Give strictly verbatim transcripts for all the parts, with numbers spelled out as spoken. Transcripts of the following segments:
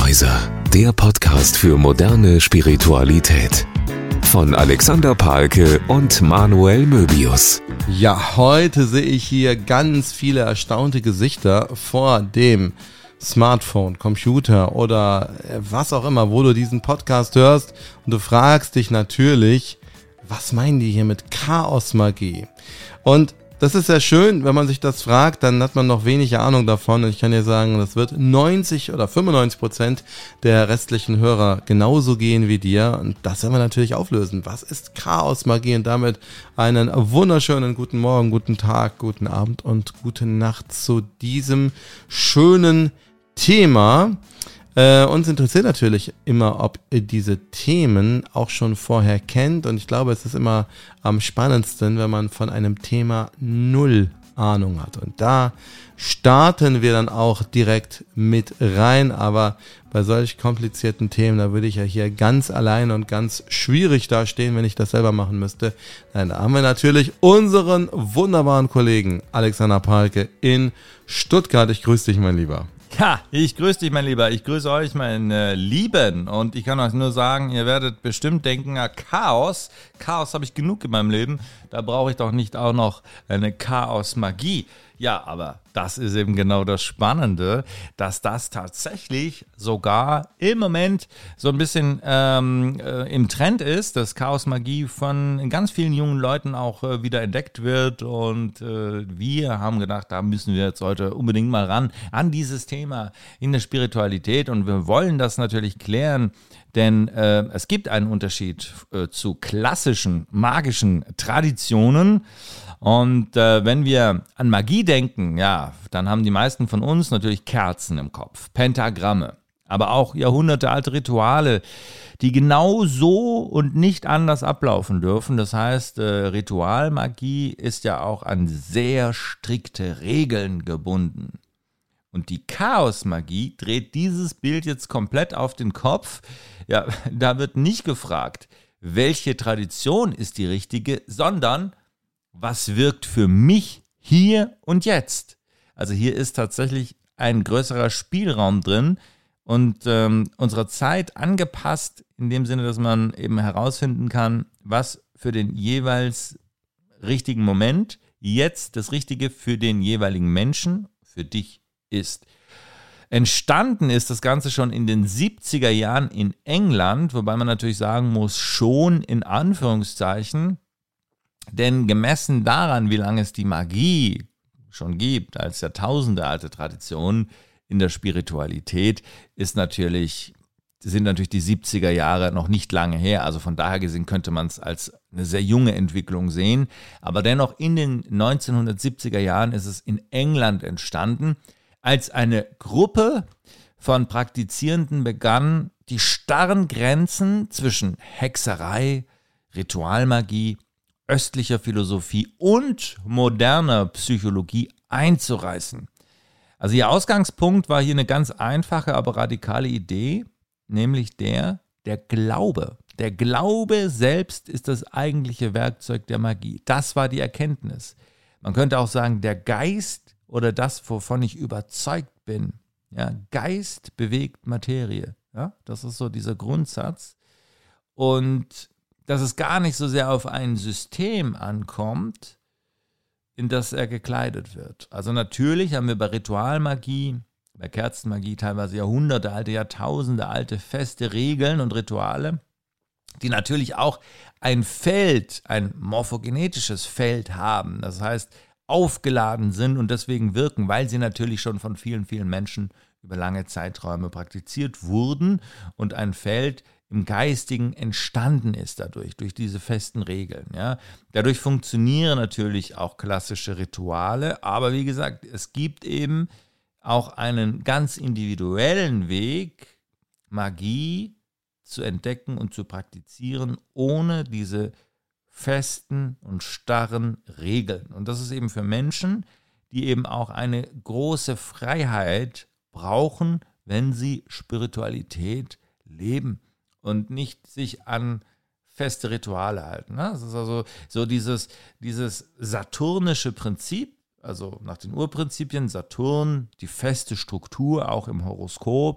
Wegweiser, der Podcast für moderne Spiritualität. Von Alexander Pahlke und Manuel Möbius. Ja, heute sehe ich hier ganz viele erstaunte Gesichter vor dem Smartphone, Computer oder was auch immer, wo du diesen Podcast hörst. Und du fragst dich natürlich, was meinen die hier mit Chaosmagie? Und das ist ja schön, wenn man sich das fragt, dann hat man noch wenig Ahnung davon. Und ich kann dir sagen, das wird neunzig oder fünfundneunzig Prozent der restlichen Hörer genauso gehen wie dir. Und das werden wir natürlich auflösen. Was ist Chaosmagie? Und damit einen wunderschönen guten Morgen, guten Tag, guten Abend und gute Nacht zu diesem schönen Thema. Äh, uns interessiert natürlich immer, ob ihr diese Themen auch schon vorher kennt, und ich glaube, es ist immer am spannendsten, wenn man von einem Thema null Ahnung hat, und da starten wir dann auch direkt mit rein, aber bei solch komplizierten Themen, da würde ich ja hier ganz allein und ganz schwierig dastehen, wenn ich das selber machen müsste. Nein, da haben wir natürlich unseren wunderbaren Kollegen Alexander Pahlke in Stuttgart. Ich grüße dich, mein Lieber. Ja, ich grüße dich, mein Lieber. Ich grüße euch, meine Lieben. Und ich kann euch nur sagen, ihr werdet bestimmt denken, ja, Chaos, Chaos habe ich genug in meinem Leben. Da brauche ich doch nicht auch noch eine Chaosmagie. Ja, aber das ist eben genau das Spannende, dass das tatsächlich sogar im Moment so ein bisschen ähm, äh, im Trend ist, dass Chaosmagie von ganz vielen jungen Leuten auch äh, wieder entdeckt wird. Und äh, wir haben gedacht, da müssen wir jetzt heute unbedingt mal ran an dieses Thema in der Spiritualität. Und wir wollen das natürlich klären, denn äh, es gibt einen Unterschied äh, zu klassischen magischen Traditionen. Und äh, wenn wir an Magie denken, ja, dann haben die meisten von uns natürlich Kerzen im Kopf, Pentagramme, aber auch jahrhundertealte Rituale, die genau so und nicht anders ablaufen dürfen. Das heißt, äh, Ritualmagie ist ja auch an sehr strikte Regeln gebunden. Und die Chaosmagie dreht dieses Bild jetzt komplett auf den Kopf. Ja, da wird nicht gefragt, welche Tradition ist die richtige, sondern was wirkt für mich hier und jetzt? Also hier ist tatsächlich ein größerer Spielraum drin und ähm, unserer Zeit angepasst, in dem Sinne, dass man eben herausfinden kann, was für den jeweils richtigen Moment jetzt das Richtige für den jeweiligen Menschen, für dich ist. Entstanden ist das Ganze schon in den siebziger Jahren in England, wobei man natürlich sagen muss, schon in Anführungszeichen, denn gemessen daran, wie lange es die Magie schon gibt, als jahrtausendealte Tradition in der Spiritualität, ist natürlich, sind natürlich die siebziger Jahre noch nicht lange her. Also von daher gesehen könnte man es als eine sehr junge Entwicklung sehen. Aber dennoch in den neunzehnhundertsiebziger Jahren ist es in England entstanden, als eine Gruppe von Praktizierenden begann, die starren Grenzen zwischen Hexerei, Ritualmagie, östlicher Philosophie und moderner Psychologie einzureißen. Also ihr Ausgangspunkt war hier eine ganz einfache, aber radikale Idee, nämlich der, der Glaube. Der Glaube selbst ist das eigentliche Werkzeug der Magie. Das war die Erkenntnis. Man könnte auch sagen, der Geist oder das, wovon ich überzeugt bin. Ja, Geist bewegt Materie. Ja, das ist so dieser Grundsatz. Und dass es gar nicht so sehr auf ein System ankommt, in das er gekleidet wird. Also natürlich haben wir bei Ritualmagie, bei Kerzenmagie teilweise jahrhundertealte, jahrtausendealte feste Regeln und Rituale, die natürlich auch ein Feld, ein morphogenetisches Feld haben. Das heißt, aufgeladen sind und deswegen wirken, weil sie natürlich schon von vielen, vielen Menschen über lange Zeiträume praktiziert wurden und ein Feld im Geistigen entstanden ist dadurch, durch diese festen Regeln. Ja. Dadurch funktionieren natürlich auch klassische Rituale, aber wie gesagt, es gibt eben auch einen ganz individuellen Weg, Magie zu entdecken und zu praktizieren, ohne diese festen und starren Regeln. Und das ist eben für Menschen, die eben auch eine große Freiheit brauchen, wenn sie Spiritualität leben und nicht sich an feste Rituale halten. Das ist also so dieses, dieses saturnische Prinzip, also nach den Urprinzipien Saturn, die feste Struktur auch im Horoskop,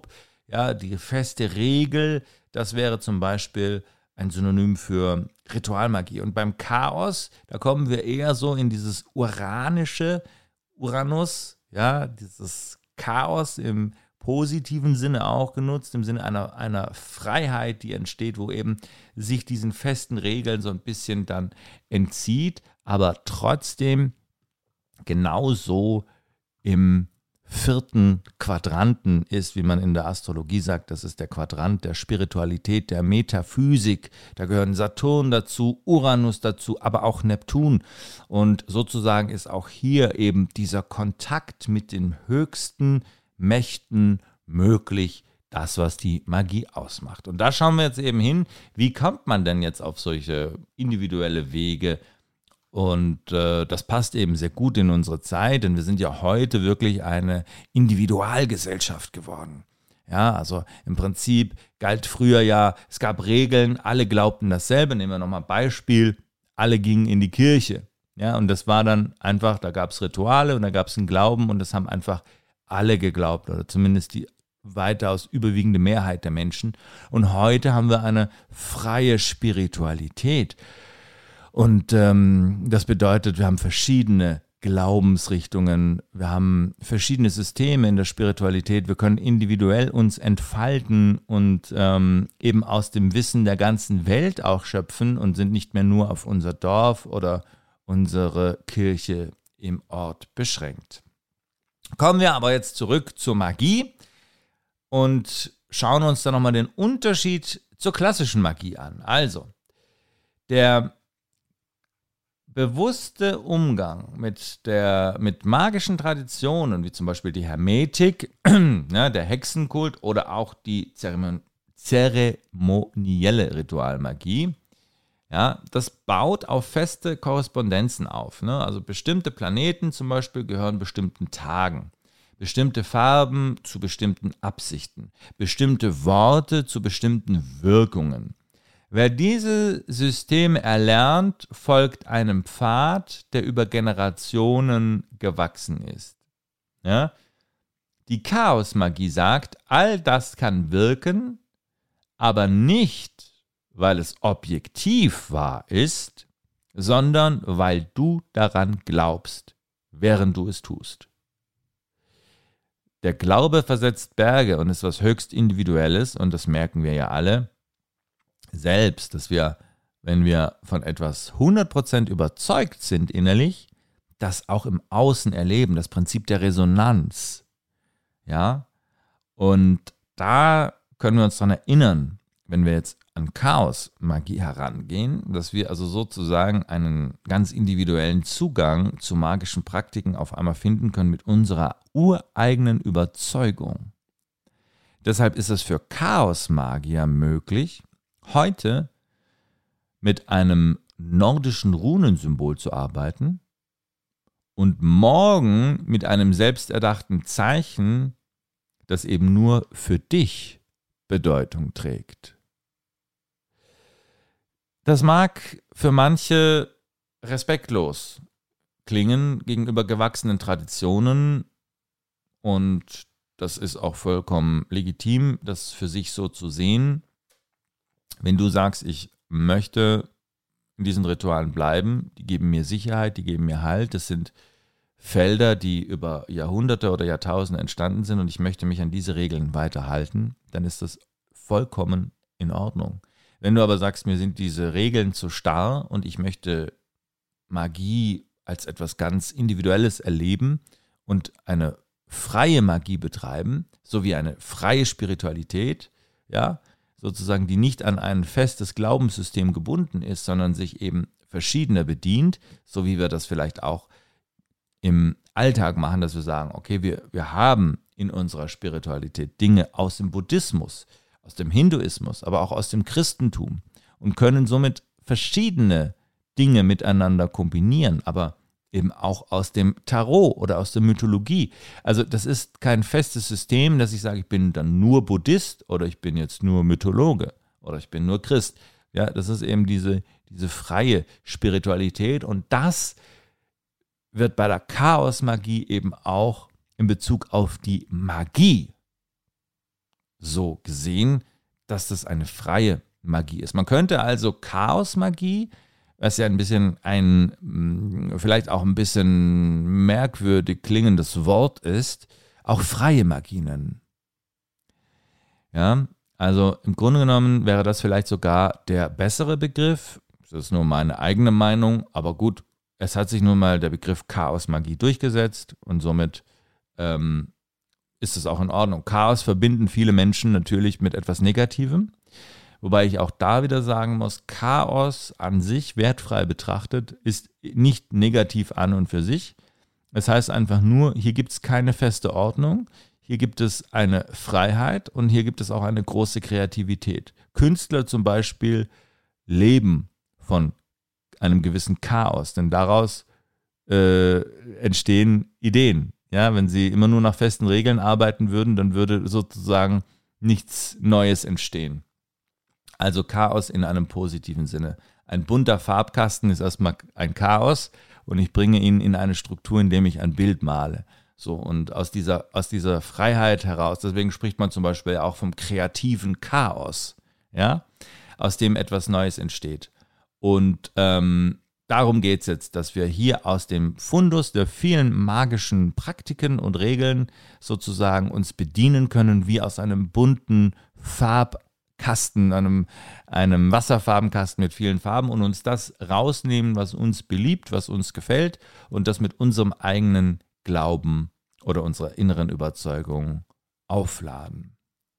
ja, die feste Regel, das wäre zum Beispiel ein Synonym für Ritualmagie. Und beim Chaos, da kommen wir eher so in dieses uranische Uranus, ja, dieses Chaos im positiven Sinne auch genutzt, im Sinne einer, einer Freiheit, die entsteht, wo eben sich diesen festen Regeln so ein bisschen dann entzieht, aber trotzdem genauso im vierten Quadranten ist, wie man in der Astrologie sagt, das ist der Quadrant der Spiritualität, der Metaphysik. Da gehören Saturn dazu, Uranus dazu, aber auch Neptun. Und sozusagen ist auch hier eben dieser Kontakt mit den höchsten Mächten möglich, das, was die Magie ausmacht. Und da schauen wir jetzt eben hin, wie kommt man denn jetzt auf solche individuelle Wege? Und äh, das passt eben sehr gut in unsere Zeit, denn wir sind ja heute wirklich eine Individualgesellschaft geworden. Ja, also im Prinzip galt früher ja, es gab Regeln, alle glaubten dasselbe. Nehmen wir nochmal ein Beispiel, alle gingen in die Kirche. Ja, und das war dann einfach, da gab es Rituale und da gab es einen Glauben und das haben einfach alle geglaubt oder zumindest die weitaus überwiegende Mehrheit der Menschen. Und heute haben wir eine freie Spiritualität. Und ähm, das bedeutet, wir haben verschiedene Glaubensrichtungen, wir haben verschiedene Systeme in der Spiritualität, wir können individuell uns entfalten und ähm, eben aus dem Wissen der ganzen Welt auch schöpfen und sind nicht mehr nur auf unser Dorf oder unsere Kirche im Ort beschränkt. Kommen wir aber jetzt zurück zur Magie und schauen uns dann nochmal den Unterschied zur klassischen Magie an. Also, der bewusste Umgang mit, der, mit magischen Traditionen, wie zum Beispiel die Hermetik, ja, der Hexenkult oder auch die Zeremon- zeremonielle Ritualmagie, ja, das baut auf feste Korrespondenzen auf. Ne? Also bestimmte Planeten zum Beispiel gehören bestimmten Tagen, bestimmte Farben zu bestimmten Absichten, bestimmte Worte zu bestimmten Wirkungen. Wer diese Systeme erlernt, folgt einem Pfad, der über Generationen gewachsen ist. Ja? Die Chaosmagie sagt, all das kann wirken, aber nicht, weil es objektiv wahr ist, sondern weil du daran glaubst, während du es tust. Der Glaube versetzt Berge und ist was höchst Individuelles und das merken wir ja alle. Selbst, dass wir, wenn wir von etwas hundert Prozent überzeugt sind innerlich, das auch im Außen erleben, das Prinzip der Resonanz. Ja, und da können wir uns daran erinnern, wenn wir jetzt an Chaosmagie herangehen, dass wir also sozusagen einen ganz individuellen Zugang zu magischen Praktiken auf einmal finden können mit unserer ureigenen Überzeugung. Deshalb ist es für Chaosmagier möglich, heute mit einem nordischen Runensymbol zu arbeiten und morgen mit einem selbsterdachten Zeichen, das eben nur für dich Bedeutung trägt. Das mag für manche respektlos klingen gegenüber gewachsenen Traditionen und das ist auch vollkommen legitim, das für sich so zu sehen. Wenn du sagst, ich möchte in diesen Ritualen bleiben, die geben mir Sicherheit, die geben mir Halt, das sind Felder, die über Jahrhunderte oder Jahrtausende entstanden sind und ich möchte mich an diese Regeln weiterhalten, dann ist das vollkommen in Ordnung. Wenn du aber sagst, mir sind diese Regeln zu starr und ich möchte Magie als etwas ganz Individuelles erleben und eine freie Magie betreiben, sowie eine freie Spiritualität, ja, sozusagen, die nicht an ein festes Glaubenssystem gebunden ist, sondern sich eben verschiedener bedient, so wie wir das vielleicht auch im Alltag machen, dass wir sagen, okay, wir, wir haben in unserer Spiritualität Dinge aus dem Buddhismus, aus dem Hinduismus, aber auch aus dem Christentum und können somit verschiedene Dinge miteinander kombinieren, aber eben auch aus dem Tarot oder aus der Mythologie. Also das ist kein festes System, dass ich sage, ich bin dann nur Buddhist oder ich bin jetzt nur Mythologe oder ich bin nur Christ. Ja, das ist eben diese, diese freie Spiritualität und das wird bei der Chaosmagie eben auch in Bezug auf die Magie so gesehen, dass das eine freie Magie ist. Man könnte also Chaosmagie, was ja ein bisschen ein, vielleicht auch ein bisschen merkwürdig klingendes Wort ist, auch freie Magie nennen. Ja, also im Grunde genommen wäre das vielleicht sogar der bessere Begriff. Das ist nur meine eigene Meinung, aber gut, es hat sich nun mal der Begriff Chaosmagie durchgesetzt und somit ähm, ist es auch in Ordnung. Chaos verbinden viele Menschen natürlich mit etwas Negativem, wobei ich auch da wieder sagen muss, Chaos an sich, wertfrei betrachtet, ist nicht negativ an und für sich. Das heißt einfach nur, hier gibt es keine feste Ordnung, hier gibt es eine Freiheit und hier gibt es auch eine große Kreativität. Künstler zum Beispiel leben von einem gewissen Chaos, denn daraus äh, entstehen Ideen. Ja, wenn sie immer nur nach festen Regeln arbeiten würden, dann würde sozusagen nichts Neues entstehen. Also Chaos in einem positiven Sinne. Ein bunter Farbkasten ist erstmal ein Chaos und ich bringe ihn in eine Struktur, indem ich ein Bild male. So, und aus dieser, aus dieser Freiheit heraus, deswegen spricht man zum Beispiel auch vom kreativen Chaos, ja, aus dem etwas Neues entsteht. Und ähm, darum geht es jetzt, dass wir hier aus dem Fundus der vielen magischen Praktiken und Regeln sozusagen uns bedienen können, wie aus einem bunten Farbkasten, einem, einem Wasserfarbenkasten mit vielen Farben und uns das rausnehmen, was uns beliebt, was uns gefällt und das mit unserem eigenen Glauben oder unserer inneren Überzeugung aufladen.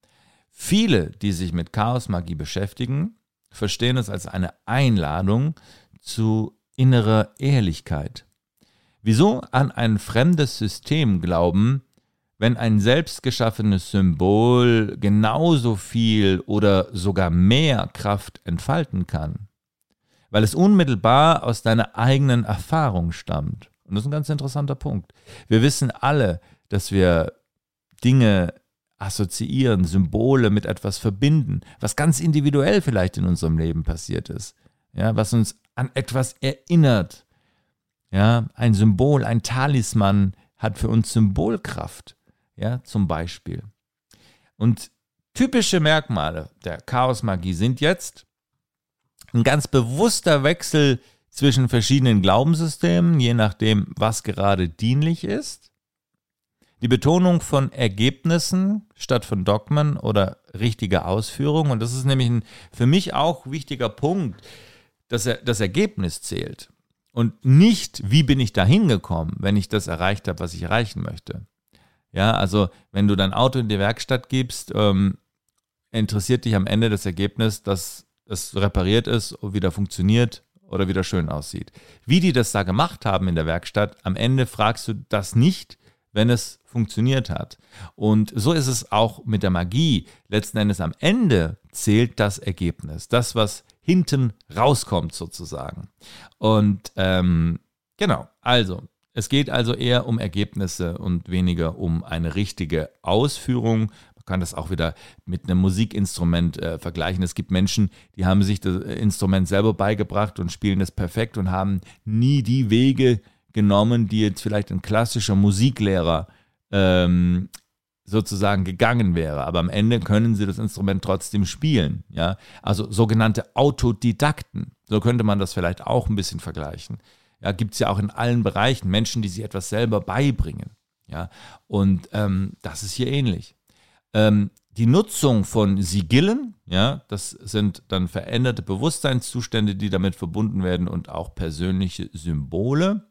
Viele, die sich mit Chaosmagie beschäftigen, verstehen es als eine Einladung zu innerer Ehrlichkeit. Wieso an ein fremdes System glauben, wenn ein selbst geschaffenes Symbol genauso viel oder sogar mehr Kraft entfalten kann? Weil es unmittelbar aus deiner eigenen Erfahrung stammt. Und das ist ein ganz interessanter Punkt. Wir wissen alle, dass wir Dinge assoziieren, Symbole mit etwas verbinden, was ganz individuell vielleicht in unserem Leben passiert ist, ja, was uns an etwas erinnert. Ja, ein Symbol, ein Talisman hat für uns Symbolkraft, ja, zum Beispiel. Und typische Merkmale der Chaosmagie sind jetzt ein ganz bewusster Wechsel zwischen verschiedenen Glaubenssystemen, je nachdem, was gerade dienlich ist. Die Betonung von Ergebnissen statt von Dogmen oder richtiger Ausführung. Und das ist nämlich ein für mich auch wichtiger Punkt, dass er, das Ergebnis zählt. Und nicht, wie bin ich da hingekommen, wenn ich das erreicht habe, was ich erreichen möchte. Ja, also wenn du dein Auto in die Werkstatt gibst, ähm, interessiert dich am Ende das Ergebnis, dass es repariert ist und wieder funktioniert oder wieder schön aussieht. Wie die das da gemacht haben in der Werkstatt, am Ende fragst du das nicht, wenn es funktioniert hat. Und so ist es auch mit der Magie. Letzten Endes am Ende zählt das Ergebnis, das, was hinten rauskommt sozusagen. Und ähm, genau, also es geht also eher um Ergebnisse und weniger um eine richtige Ausführung. Man kann das auch wieder mit einem Musikinstrument äh, vergleichen. Es gibt Menschen, die haben sich das Instrument selber beigebracht und spielen das perfekt und haben nie die Wege genommen, die jetzt vielleicht ein klassischer Musiklehrer ähm, sozusagen gegangen wäre. Aber am Ende können sie das Instrument trotzdem spielen. Ja? Also sogenannte Autodidakten. So könnte man das vielleicht auch ein bisschen vergleichen. Ja, gibt es ja auch in allen Bereichen Menschen, die sich etwas selber beibringen. Ja? Und ähm, das ist hier ähnlich. Ähm, die Nutzung von Sigillen, ja, das sind dann veränderte Bewusstseinszustände, die damit verbunden werden und auch persönliche Symbole.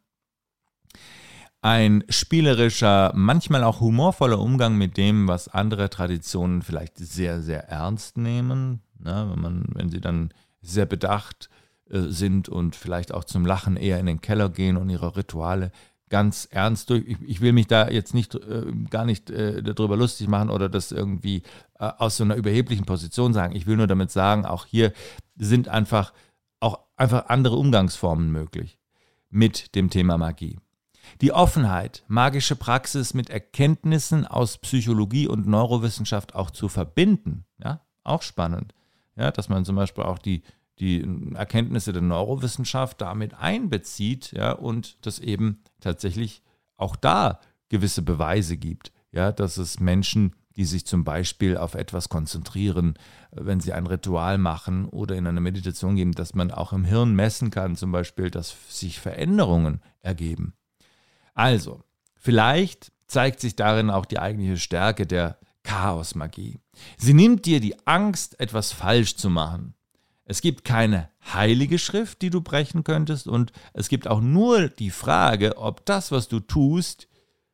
Ein spielerischer, manchmal auch humorvoller Umgang mit dem, was andere Traditionen vielleicht sehr, sehr ernst nehmen. Ne? Wenn man, wenn sie dann sehr bedacht äh, sind und vielleicht auch zum Lachen eher in den Keller gehen und ihre Rituale ganz ernst durch. Ich, ich will mich da jetzt nicht äh, gar nicht äh, darüber lustig machen oder das irgendwie äh, aus so einer überheblichen Position sagen. Ich will nur damit sagen, auch hier sind einfach auch einfach andere Umgangsformen möglich mit dem Thema Magie. Die Offenheit, magische Praxis mit Erkenntnissen aus Psychologie und Neurowissenschaft auch zu verbinden, ja, auch spannend, ja, dass man zum Beispiel auch die, die Erkenntnisse der Neurowissenschaft damit einbezieht, ja, und dass eben tatsächlich auch da gewisse Beweise gibt, ja, dass es Menschen, die sich zum Beispiel auf etwas konzentrieren, wenn sie ein Ritual machen oder in eine Meditation gehen, dass man auch im Hirn messen kann, zum Beispiel, dass sich Veränderungen ergeben. Also, vielleicht zeigt sich darin auch die eigentliche Stärke der Chaosmagie. Sie nimmt dir die Angst, etwas falsch zu machen. Es gibt keine heilige Schrift, die du brechen könntest, und es gibt auch nur die Frage, ob das, was du tust,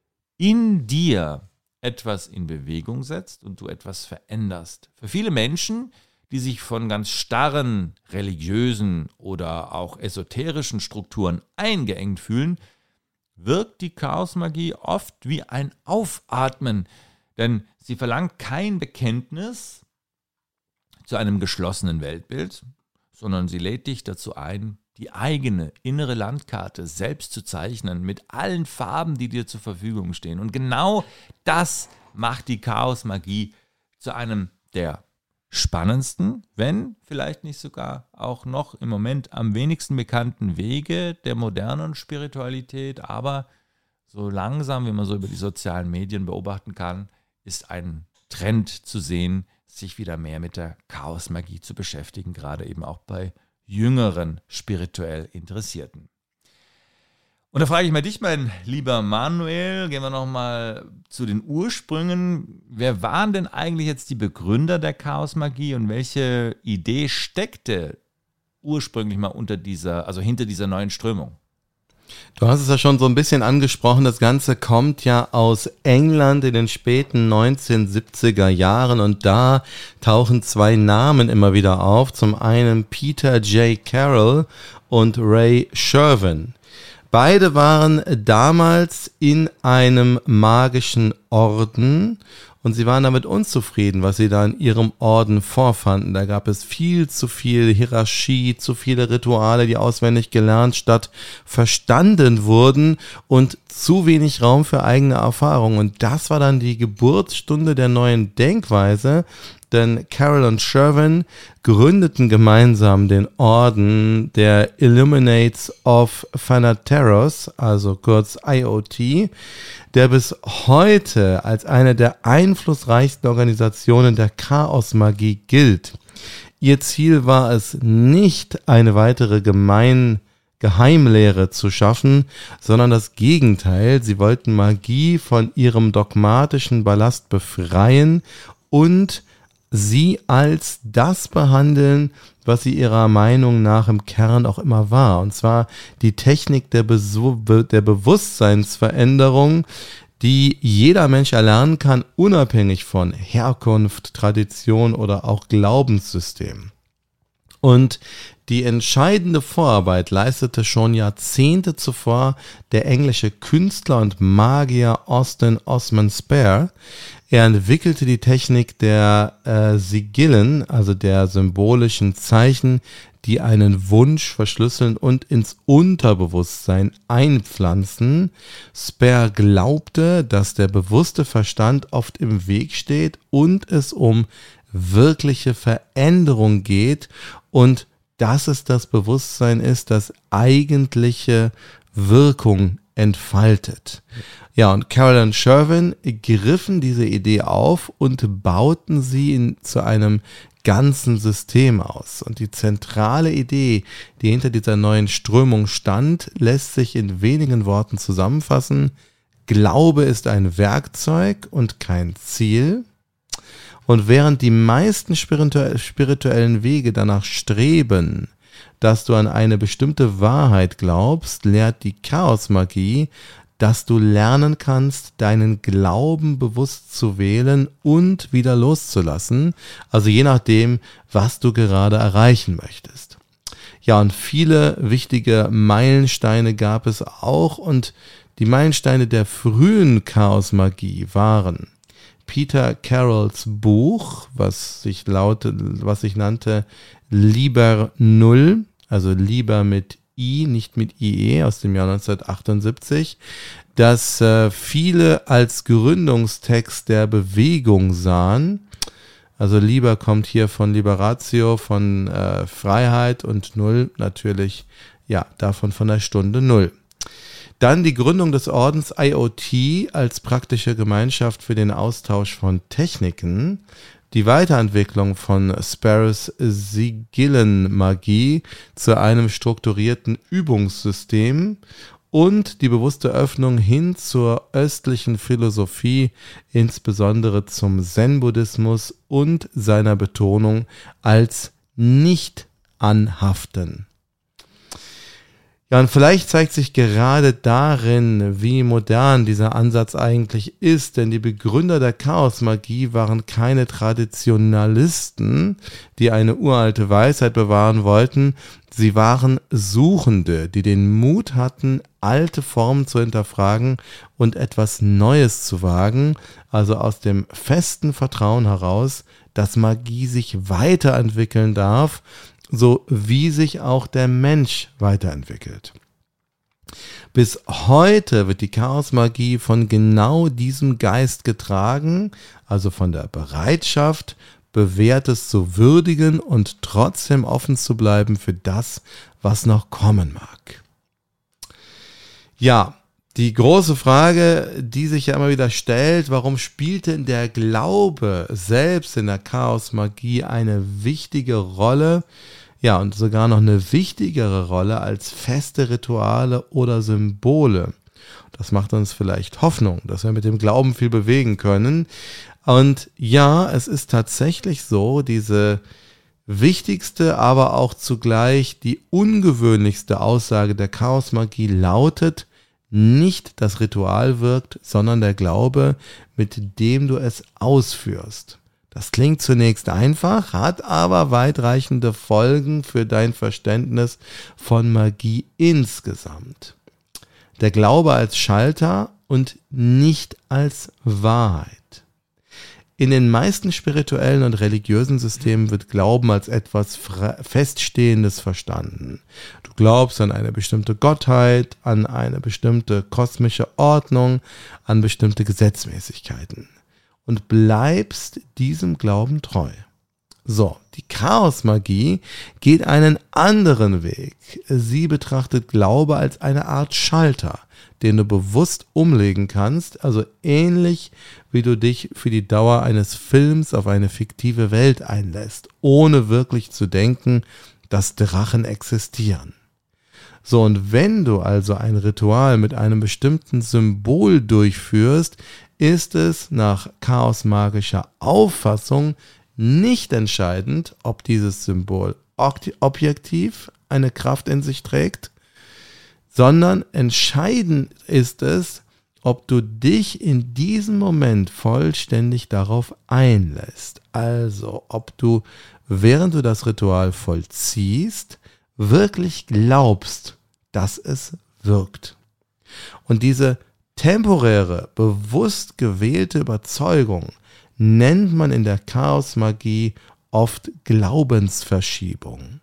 in dir etwas in Bewegung setzt und du etwas veränderst. Für viele Menschen, die sich von ganz starren religiösen oder auch esoterischen Strukturen eingeengt fühlen, wirkt die Chaosmagie oft wie ein Aufatmen, denn sie verlangt kein Bekenntnis zu einem geschlossenen Weltbild, sondern sie lädt dich dazu ein, die eigene innere Landkarte selbst zu zeichnen mit allen Farben, die dir zur Verfügung stehen. Und genau das macht die Chaosmagie zu einem der spannendsten, wenn vielleicht nicht sogar auch noch im Moment am wenigsten bekannten Wege der modernen Spiritualität. Aber so langsam, wie man so über die sozialen Medien beobachten kann, ist ein Trend zu sehen, sich wieder mehr mit der Chaosmagie zu beschäftigen, gerade eben auch bei jüngeren spirituell Interessierten. Und da frage ich mal dich, mein lieber Manuel, gehen wir nochmal zu den Ursprüngen. Wer waren denn eigentlich jetzt die Begründer der Chaosmagie und welche Idee steckte ursprünglich mal unter dieser, also hinter dieser neuen Strömung? Du hast es ja schon so ein bisschen angesprochen, das Ganze kommt ja aus England in den späten neunzehnhundertsiebziger Jahren und da tauchen zwei Namen immer wieder auf. Zum einen Peter J. Carroll und Ray Shervin. Beide waren damals in einem magischen Orden und sie waren damit unzufrieden, was sie da in ihrem Orden vorfanden. Da gab es viel zu viel Hierarchie, zu viele Rituale, die auswendig gelernt statt verstanden wurden und zu wenig Raum für eigene Erfahrung. Und das war dann die Geburtsstunde der neuen Denkweise, denn Carroll und Shervin gründeten gemeinsam den Orden der Illuminates of Thanateros, also kurz I O T, der bis heute als eine der einflussreichsten Organisationen der Chaosmagie gilt. Ihr Ziel war es nicht, eine weitere gemein Geheimlehre zu schaffen, sondern das Gegenteil. Sie wollten Magie von ihrem dogmatischen Ballast befreien und sie als das behandeln, was sie ihrer Meinung nach im Kern auch immer war. Und zwar die Technik der, Be- der Bewusstseinsveränderung, die jeder Mensch erlernen kann, unabhängig von Herkunft, Tradition oder auch Glaubenssystem. Und die entscheidende Vorarbeit leistete schon Jahrzehnte zuvor der englische Künstler und Magier Austin Osman Spare. Er entwickelte die Technik der äh, Sigillen, also der symbolischen Zeichen, die einen Wunsch verschlüsseln und ins Unterbewusstsein einpflanzen. Spare glaubte, dass der bewusste Verstand oft im Weg steht und es um wirkliche Veränderung geht und dass es das Bewusstsein ist, das eigentliche Wirkung entfaltet. Ja, und Carroll und Shervin griffen diese Idee auf und bauten sie in, zu einem ganzen System aus. Und die zentrale Idee, die hinter dieser neuen Strömung stand, lässt sich in wenigen Worten zusammenfassen. Glaube ist ein Werkzeug und kein Ziel. Und während die meisten spirituellen Wege danach streben, dass du an eine bestimmte Wahrheit glaubst, lehrt die Chaosmagie, dass du lernen kannst, deinen Glauben bewusst zu wählen und wieder loszulassen, also je nachdem, was du gerade erreichen möchtest. Ja, und viele wichtige Meilensteine gab es auch und die Meilensteine der frühen Chaosmagie waren Peter Carrolls Buch, was sich lautet, was sich nannte Liber Null, also Liber mit I, nicht mit I E, aus dem Jahr neunzehnhundertachtundsiebzig, das äh, viele als Gründungstext der Bewegung sahen. Also Liber kommt hier von Liberatio, von äh, Freiheit und Null natürlich, ja, davon von der Stunde Null. Dann die Gründung des Ordens I O T als praktische Gemeinschaft für den Austausch von Techniken, die Weiterentwicklung von Sparrows Sigillenmagie zu einem strukturierten Übungssystem und die bewusste Öffnung hin zur östlichen Philosophie, insbesondere zum Zen-Buddhismus und seiner Betonung als Nicht-Anhaften. Ja, und vielleicht zeigt sich gerade darin, wie modern dieser Ansatz eigentlich ist, denn die Begründer der Chaosmagie waren keine Traditionalisten, die eine uralte Weisheit bewahren wollten. Sie waren Suchende, die den Mut hatten, alte Formen zu hinterfragen und etwas Neues zu wagen, also aus dem festen Vertrauen heraus, dass Magie sich weiterentwickeln darf, so wie sich auch der Mensch weiterentwickelt. Bis heute wird die Chaosmagie von genau diesem Geist getragen, also von der Bereitschaft, Bewährtes zu würdigen und trotzdem offen zu bleiben für das, was noch kommen mag. Ja, die große Frage, die sich ja immer wieder stellt, warum spielt denn der Glaube selbst in der Chaosmagie eine wichtige Rolle? Ja, und sogar noch eine wichtigere Rolle als feste Rituale oder Symbole. Das macht uns vielleicht Hoffnung, dass wir mit dem Glauben viel bewegen können. Und ja, es ist tatsächlich so, diese wichtigste, aber auch zugleich die ungewöhnlichste Aussage der Chaosmagie lautet, nicht das Ritual wirkt, sondern der Glaube, mit dem du es ausführst. Das klingt zunächst einfach, hat aber weitreichende Folgen für dein Verständnis von Magie insgesamt. Der Glaube als Schalter und nicht als Wahrheit. In den meisten spirituellen und religiösen Systemen wird Glauben als etwas Feststehendes verstanden. Du glaubst an eine bestimmte Gottheit, an eine bestimmte kosmische Ordnung, an bestimmte Gesetzmäßigkeiten. Und bleibst diesem Glauben treu. So, die Chaosmagie geht einen anderen Weg. Sie betrachtet Glaube als eine Art Schalter, den du bewusst umlegen kannst, also ähnlich wie du dich für die Dauer eines Films auf eine fiktive Welt einlässt, ohne wirklich zu denken, dass Drachen existieren. So, und wenn du also ein Ritual mit einem bestimmten Symbol durchführst, ist es nach chaosmagischer Auffassung nicht entscheidend, ob dieses Symbol objektiv eine Kraft in sich trägt, sondern entscheidend ist es, ob du dich in diesem Moment vollständig darauf einlässt. Also, ob du, während du das Ritual vollziehst, wirklich glaubst, dass es wirkt. Und diese temporäre, bewusst gewählte Überzeugung nennt man in der Chaosmagie oft Glaubensverschiebung.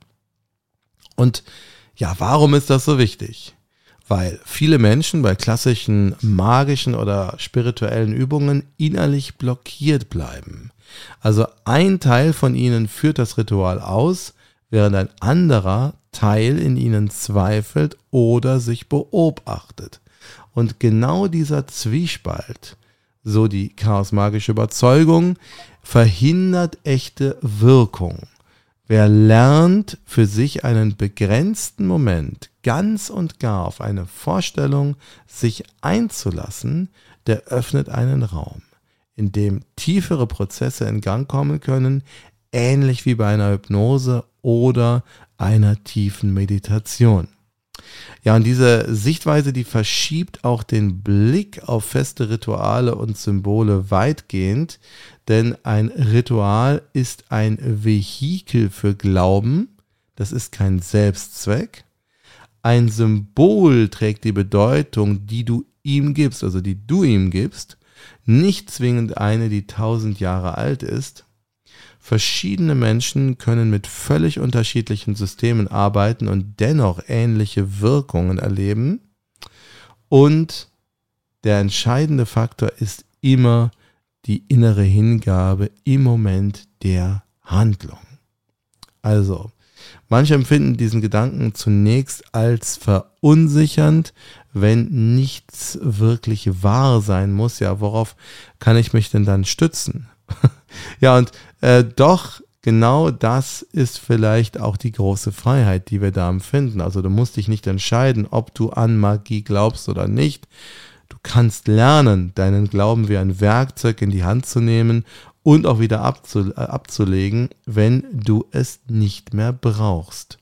Und ja, warum ist das so wichtig? Weil viele Menschen bei klassischen magischen oder spirituellen Übungen innerlich blockiert bleiben. Also ein Teil von ihnen führt das Ritual aus, während ein anderer Teil in ihnen zweifelt oder sich beobachtet. Und genau dieser Zwiespalt, so die chaosmagische Überzeugung, verhindert echte Wirkung. Wer lernt, für sich einen begrenzten Moment ganz und gar auf eine Vorstellung sich einzulassen, der öffnet einen Raum, in dem tiefere Prozesse in Gang kommen können, ähnlich wie bei einer Hypnose oder einer tiefen Meditation. Ja, und diese Sichtweise, die verschiebt auch den Blick auf feste Rituale und Symbole weitgehend, denn ein Ritual ist ein Vehikel für Glauben, das ist kein Selbstzweck. Ein Symbol trägt die Bedeutung, die du ihm gibst, also die du ihm gibst, nicht zwingend eine, die tausend Jahre alt ist. Verschiedene Menschen können mit völlig unterschiedlichen Systemen arbeiten und dennoch ähnliche Wirkungen erleben. Und der entscheidende Faktor ist immer die innere Hingabe im Moment der Handlung. Also, Manche empfinden diesen Gedanken zunächst als verunsichernd, wenn nichts wirklich wahr sein muss. Ja, worauf kann ich mich denn dann stützen? Ja, und äh, doch genau das ist vielleicht auch die große Freiheit, die wir da empfinden. Also du musst dich nicht entscheiden, ob du an Magie glaubst oder nicht. Du kannst lernen, deinen Glauben wie ein Werkzeug in die Hand zu nehmen und auch wieder abzu- äh, abzulegen, wenn du es nicht mehr brauchst.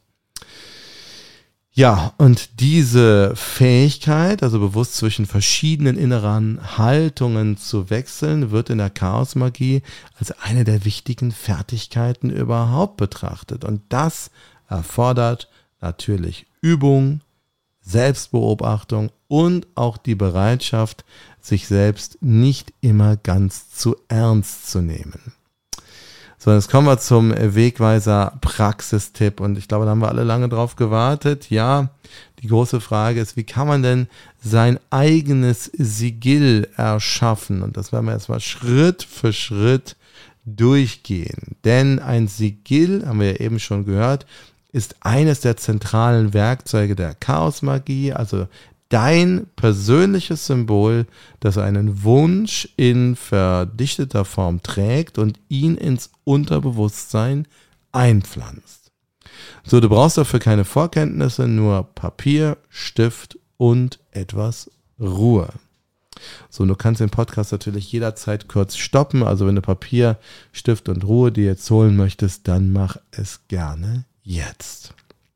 Ja, und diese Fähigkeit, also bewusst zwischen verschiedenen inneren Haltungen zu wechseln, wird in der Chaosmagie als eine der wichtigen Fertigkeiten überhaupt betrachtet. Und das erfordert natürlich Übung, Selbstbeobachtung und auch die Bereitschaft, sich selbst nicht immer ganz zu ernst zu nehmen. So, jetzt kommen wir zum Wegweiser Praxistipp und ich glaube, da haben wir alle lange drauf gewartet. Ja, die große Frage ist, wie kann man denn sein eigenes Sigill erschaffen? Und das werden wir jetzt mal Schritt für Schritt durchgehen. Denn ein Sigill, haben wir ja eben schon gehört, ist eines der zentralen Werkzeuge der Chaosmagie, also dein persönliches Symbol, das einen Wunsch in verdichteter Form trägt und ihn ins Unterbewusstsein einpflanzt. So, du brauchst dafür keine Vorkenntnisse, nur Papier, Stift und etwas Ruhe. So, du kannst den Podcast natürlich jederzeit kurz stoppen, also wenn du Papier, Stift und Ruhe dir jetzt holen möchtest, dann mach es gerne jetzt.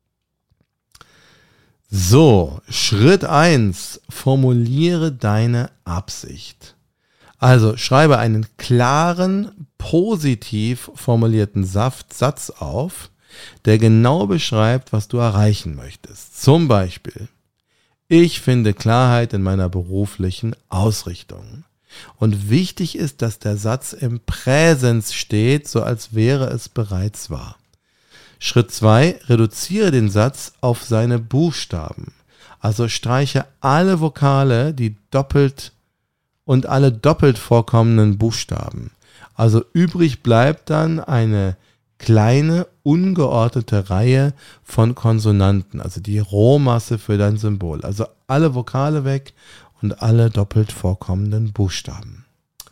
So, Schritt eins, formuliere deine Absicht. Also schreibe einen klaren, positiv formulierten Saft, Satz auf, der genau beschreibt, was du erreichen möchtest. Zum Beispiel, ich finde Klarheit in meiner beruflichen Ausrichtung. Und wichtig ist, dass der Satz im Präsens steht, so als wäre es bereits wahr. Schritt zwei, reduziere den Satz auf seine Buchstaben. Also streiche alle Vokale, die doppelt und alle doppelt vorkommenden Buchstaben. Also übrig bleibt dann eine kleine, ungeordnete Reihe von Konsonanten, also die Rohmasse für dein Symbol. Also alle Vokale weg und alle doppelt vorkommenden Buchstaben.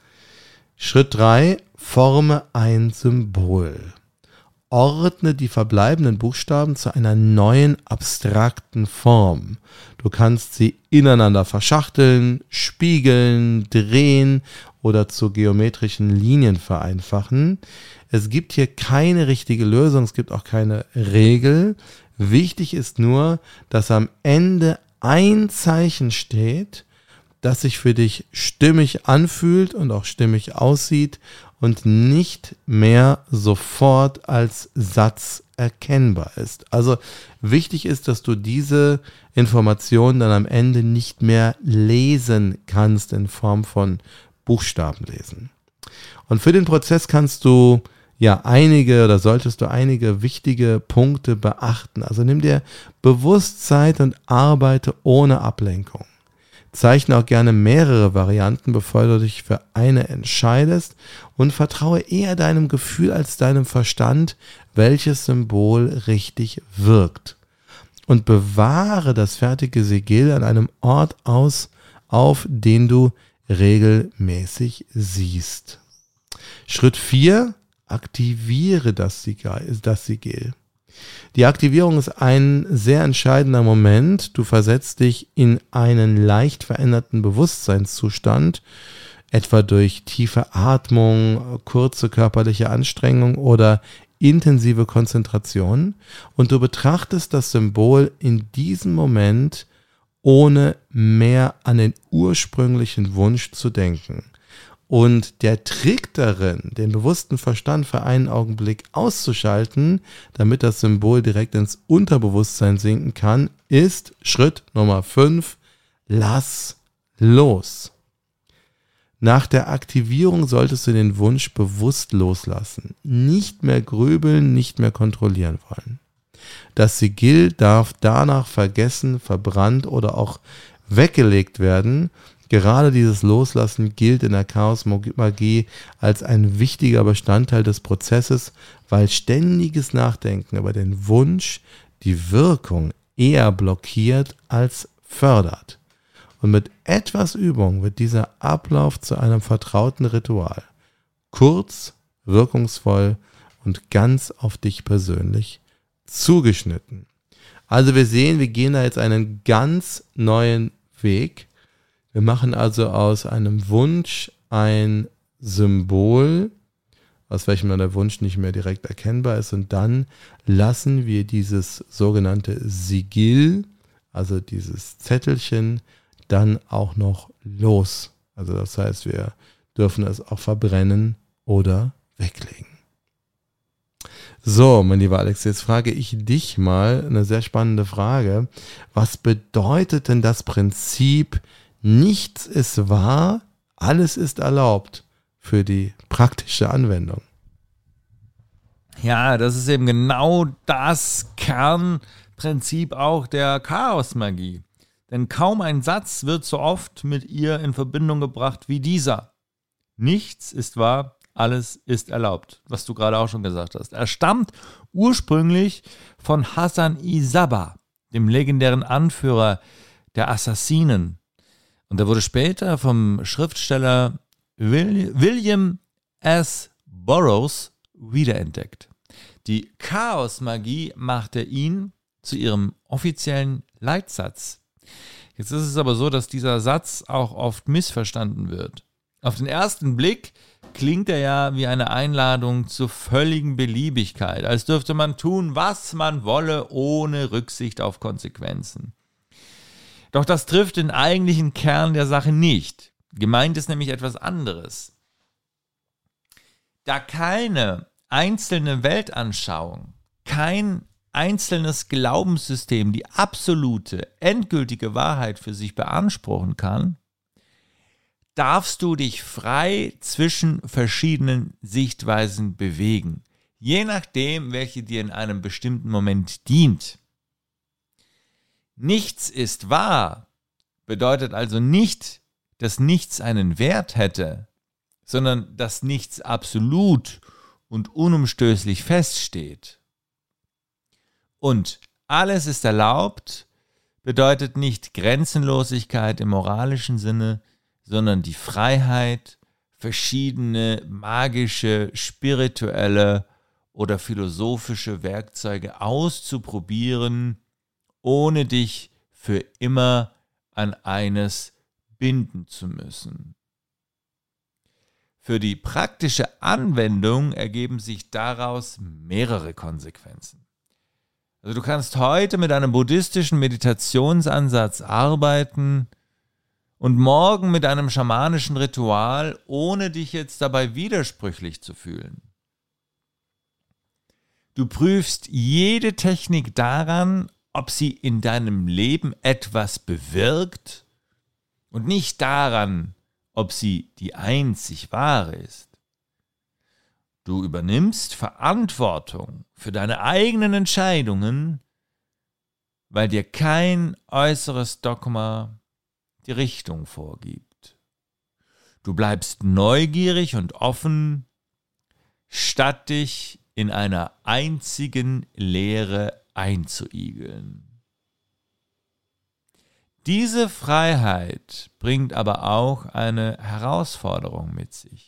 Schritt drei, forme ein Symbol. Ordne die verbleibenden Buchstaben zu einer neuen abstrakten Form. Du kannst sie ineinander verschachteln, spiegeln, drehen oder zu geometrischen Linien vereinfachen. Es gibt hier keine richtige Lösung, es gibt auch keine Regel. Wichtig ist nur, dass am Ende ein Zeichen steht, das sich für dich stimmig anfühlt und auch stimmig aussieht und nicht mehr sofort als Satz erkennbar ist. Also wichtig ist, dass du diese Informationen dann am Ende nicht mehr lesen kannst in Form von Buchstabenlesen. Und für den Prozess kannst du ja einige oder solltest du einige wichtige Punkte beachten. Also nimm dir bewusst Zeit und arbeite ohne Ablenkung. Zeichne auch gerne mehrere Varianten, bevor du dich für eine entscheidest und vertraue eher deinem Gefühl als deinem Verstand, welches Symbol richtig wirkt. Und bewahre das fertige Sigill an einem Ort aus, auf den du regelmäßig siehst. Schritt vier, aktiviere das Sigill. Die Aktivierung ist ein sehr entscheidender Moment. Du versetzt dich in einen leicht veränderten Bewusstseinszustand, etwa durch tiefe Atmung, kurze körperliche Anstrengung oder intensive Konzentration. Und du betrachtest das Symbol in diesem Moment, ohne mehr an den ursprünglichen Wunsch zu denken. Und der Trick darin, den bewussten Verstand für einen Augenblick auszuschalten, damit das Symbol direkt ins Unterbewusstsein sinken kann, ist Schritt Nummer fünf, lass los. Nach der Aktivierung solltest du den Wunsch bewusst loslassen. Nicht mehr grübeln, nicht mehr kontrollieren wollen. Das Sigill darf danach vergessen, verbrannt oder auch weggelegt werden. Gerade dieses Loslassen gilt in der Chaos-Magie als ein wichtiger Bestandteil des Prozesses, weil ständiges Nachdenken über den Wunsch die Wirkung eher blockiert als fördert. Und mit etwas Übung wird dieser Ablauf zu einem vertrauten Ritual. Kurz, wirkungsvoll und ganz auf dich persönlich zugeschnitten. Also wir sehen, wir gehen da jetzt einen ganz neuen Weg. Wir machen also aus einem Wunsch ein Symbol, aus welchem dann der Wunsch nicht mehr direkt erkennbar ist, und dann lassen wir dieses sogenannte Sigill, also dieses Zettelchen, dann auch noch los. Also das heißt, wir dürfen es auch verbrennen oder weglegen. So, mein lieber Alex, jetzt frage ich dich mal eine sehr spannende Frage. Was bedeutet denn das Prinzip, nichts ist wahr, alles ist erlaubt, für die praktische Anwendung? Ja, das ist eben genau das Kernprinzip auch der Chaosmagie. Denn kaum ein Satz wird so oft mit ihr in Verbindung gebracht wie dieser. Nichts ist wahr, alles ist erlaubt, was du gerade auch schon gesagt hast. Er stammt ursprünglich von Hassan-i Sabbah, dem legendären Anführer der Assassinen. Und er wurde später vom Schriftsteller William S. Burroughs wiederentdeckt. Die Chaosmagie machte ihn zu ihrem offiziellen Leitsatz. Jetzt ist es aber so, dass dieser Satz auch oft missverstanden wird. Auf den ersten Blick klingt er ja wie eine Einladung zur völligen Beliebigkeit, als dürfte man tun, was man wolle, ohne Rücksicht auf Konsequenzen. Doch das trifft den eigentlichen Kern der Sache nicht. Gemeint ist nämlich etwas anderes. Da keine einzelne Weltanschauung, kein einzelnes Glaubenssystem die absolute, endgültige Wahrheit für sich beanspruchen kann, darfst du dich frei zwischen verschiedenen Sichtweisen bewegen, je nachdem, welche dir in einem bestimmten Moment dient. Nichts ist wahr bedeutet also nicht, dass nichts einen Wert hätte, sondern dass nichts absolut und unumstößlich feststeht. Und alles ist erlaubt bedeutet nicht Grenzenlosigkeit im moralischen Sinne, sondern die Freiheit, verschiedene magische, spirituelle oder philosophische Werkzeuge auszuprobieren, ohne dich für immer an eines binden zu müssen. Für die praktische Anwendung ergeben sich daraus mehrere Konsequenzen. Also du kannst heute mit einem buddhistischen Meditationsansatz arbeiten und morgen mit einem schamanischen Ritual, ohne dich jetzt dabei widersprüchlich zu fühlen. Du prüfst jede Technik daran, ob sie in deinem Leben etwas bewirkt und nicht daran, ob sie die einzig wahre ist. Du übernimmst Verantwortung für deine eigenen Entscheidungen, weil dir kein äußeres Dogma die Richtung vorgibt. Du bleibst neugierig und offen, statt dich in einer einzigen Lehre einzuigeln. Diese Freiheit bringt aber auch eine Herausforderung mit sich.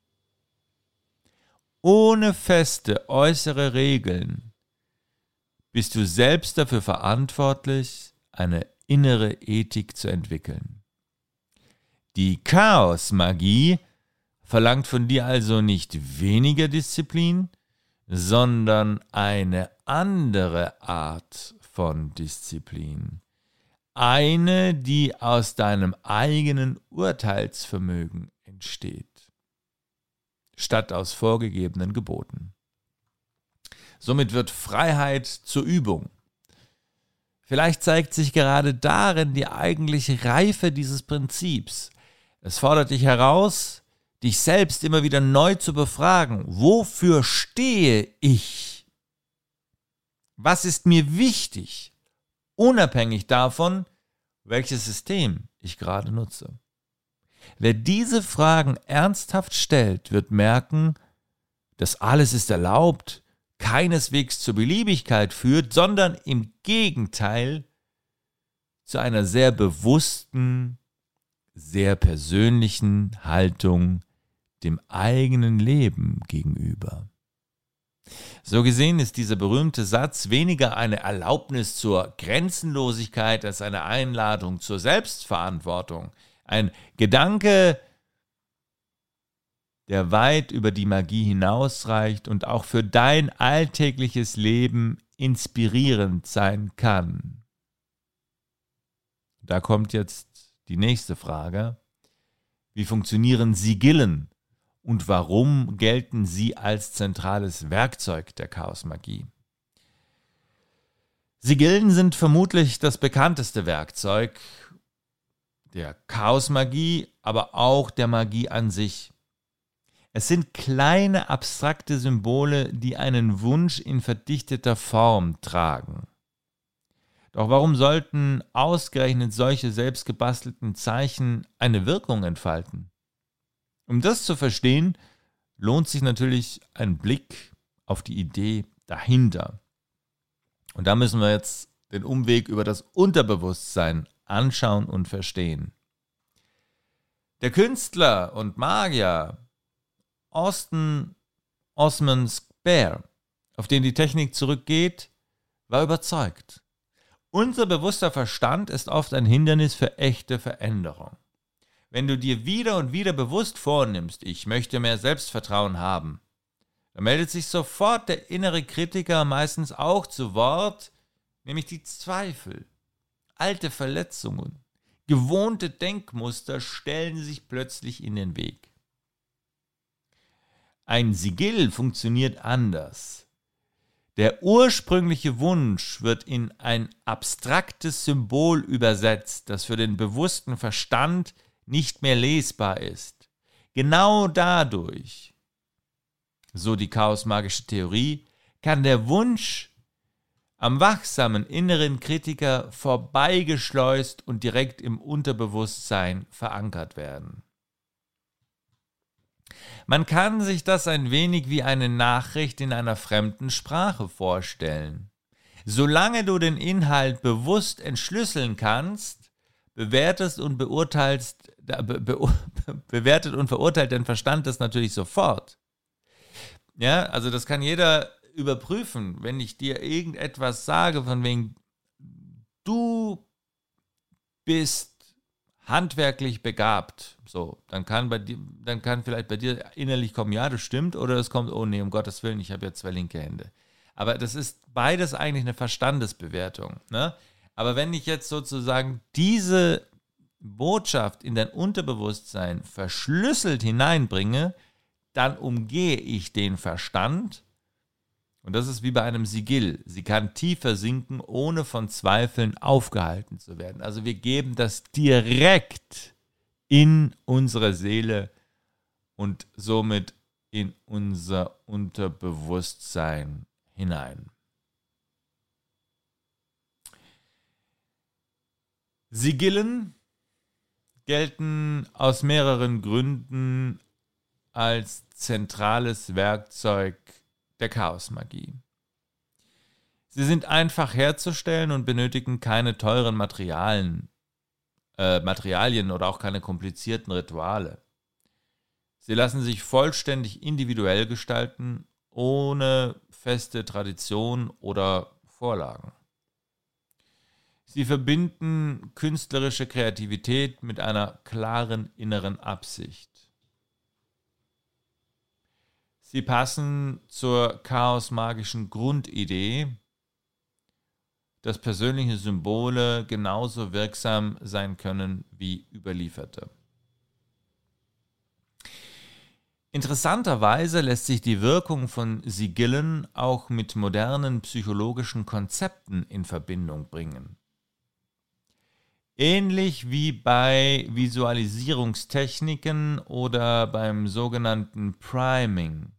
Ohne feste äußere Regeln bist du selbst dafür verantwortlich, eine innere Ethik zu entwickeln. Die Chaosmagie verlangt von dir also nicht weniger Disziplin, sondern eine andere Art von Disziplin. Eine, die aus deinem eigenen Urteilsvermögen entsteht, statt aus vorgegebenen Geboten. Somit wird Freiheit zur Übung. Vielleicht zeigt sich gerade darin die eigentliche Reife dieses Prinzips. Es fordert dich heraus, dich selbst immer wieder neu zu befragen. Wofür stehe ich? Was ist mir wichtig? Unabhängig davon, welches System ich gerade nutze. Wer diese Fragen ernsthaft stellt, wird merken, dass alles ist erlaubt, keineswegs zur Beliebigkeit führt, sondern im Gegenteil zu einer sehr bewussten, sehr persönlichen Haltung dem eigenen Leben gegenüber. So gesehen ist dieser berühmte Satz weniger eine Erlaubnis zur Grenzenlosigkeit als eine Einladung zur Selbstverantwortung. Ein Gedanke, der weit über die Magie hinausreicht und auch für dein alltägliches Leben inspirierend sein kann. Da kommt jetzt die nächste Frage. Wie funktionieren Sigillen und warum gelten sie als zentrales Werkzeug der Chaosmagie? Sigillen sind vermutlich das bekannteste Werkzeug der Chaosmagie, aber auch der Magie an sich. Es sind kleine abstrakte Symbole, die einen Wunsch in verdichteter Form tragen. Doch warum sollten ausgerechnet solche selbstgebastelten Zeichen eine Wirkung entfalten? Um das zu verstehen, lohnt sich natürlich ein Blick auf die Idee dahinter. Und da müssen wir jetzt den Umweg über das Unterbewusstsein anschauen und verstehen. Der Künstler und Magier Austin Osman Spare, auf den die Technik zurückgeht, war überzeugt. Unser bewusster Verstand ist oft ein Hindernis für echte Veränderung. Wenn du dir wieder und wieder bewusst vornimmst, ich möchte mehr Selbstvertrauen haben, dann meldet sich sofort der innere Kritiker meistens auch zu Wort, nämlich die Zweifel. Alte Verletzungen, gewohnte Denkmuster stellen sich plötzlich in den Weg. Ein Sigill funktioniert anders. Der ursprüngliche Wunsch wird in ein abstraktes Symbol übersetzt, das für den bewussten Verstand nicht mehr lesbar ist. Genau dadurch, so die chaosmagische Theorie, kann der Wunsch am wachsamen inneren Kritiker vorbeigeschleust und direkt im Unterbewusstsein verankert werden. Man kann sich das ein wenig wie eine Nachricht in einer fremden Sprache vorstellen. Solange du den Inhalt bewusst entschlüsseln kannst, bewertest und beurteilst, be, be, bewertet und verurteilt dein Verstand das natürlich sofort. Ja, also das kann jeder überprüfen, wenn ich dir irgendetwas sage, von wegen, du bist handwerklich begabt, so, dann kann bei dir, dann kann vielleicht bei dir innerlich kommen, ja, das stimmt, oder es kommt, oh nee, um Gottes Willen, ich habe ja zwei linke Hände. Aber das ist beides eigentlich eine Verstandesbewertung, ne? Aber wenn ich jetzt sozusagen diese Botschaft in dein Unterbewusstsein verschlüsselt hineinbringe, dann umgehe ich den Verstand. Und das ist wie bei einem Sigill. Sie kann tiefer sinken, ohne von Zweifeln aufgehalten zu werden. Also wir geben das direkt in unsere Seele und somit in unser Unterbewusstsein hinein. Sigillen gelten aus mehreren Gründen als zentrales Werkzeug der Chaosmagie. Sie sind einfach herzustellen und benötigen keine teuren Materialien, äh, Materialien oder auch keine komplizierten Rituale. Sie lassen sich vollständig individuell gestalten, ohne feste Tradition oder Vorlagen. Sie verbinden künstlerische Kreativität mit einer klaren inneren Absicht. Sie passen zur chaosmagischen Grundidee, dass persönliche Symbole genauso wirksam sein können wie überlieferte. Interessanterweise lässt sich die Wirkung von Sigillen auch mit modernen psychologischen Konzepten in Verbindung bringen. Ähnlich wie bei Visualisierungstechniken oder beim sogenannten Priming,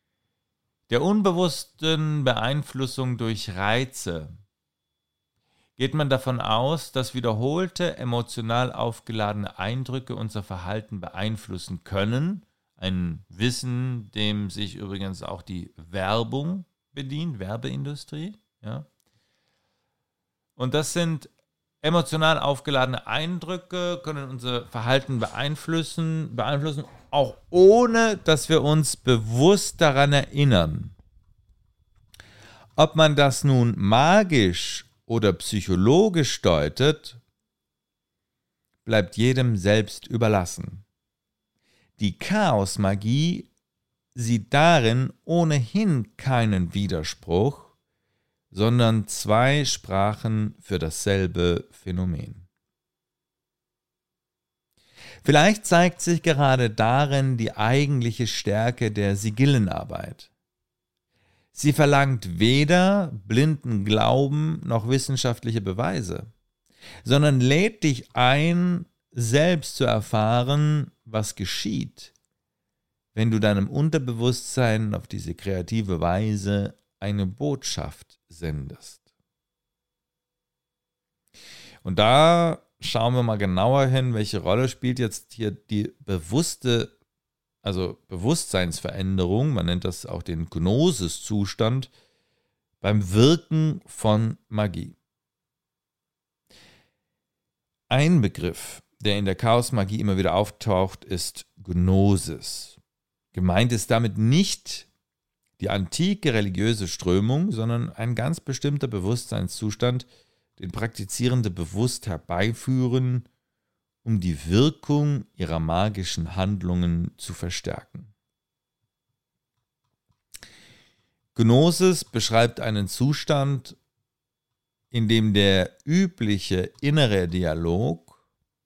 der unbewussten Beeinflussung durch Reize, geht man davon aus, dass wiederholte emotional aufgeladene Eindrücke unser Verhalten beeinflussen können. Ein Wissen, dem sich übrigens auch die Werbung bedient, Werbeindustrie. Ja. Und das sind emotional aufgeladene Eindrücke, können unser Verhalten beeinflussen, beeinflussen, auch ohne, dass wir uns bewusst daran erinnern. Ob man das nun magisch oder psychologisch deutet, bleibt jedem selbst überlassen. Die Chaosmagie sieht darin ohnehin keinen Widerspruch, sondern zwei Sprachen für dasselbe Phänomen. Vielleicht zeigt sich gerade darin die eigentliche Stärke der Sigillenarbeit. Sie verlangt weder blinden Glauben noch wissenschaftliche Beweise, sondern lädt dich ein, selbst zu erfahren, was geschieht, wenn du deinem Unterbewusstsein auf diese kreative Weise eine Botschaft sendest. Und da schauen wir mal genauer hin, welche Rolle spielt jetzt hier die bewusste Also Bewusstseinsveränderung, man nennt das auch den Gnosiszustand, beim Wirken von Magie. Ein Begriff, der in der Chaosmagie immer wieder auftaucht, ist Gnosis. Gemeint ist damit nicht die antike religiöse Strömung, sondern ein ganz bestimmter Bewusstseinszustand, den Praktizierende bewusst herbeiführen, um die Wirkung ihrer magischen Handlungen zu verstärken. Gnosis beschreibt einen Zustand, in dem der übliche innere Dialog,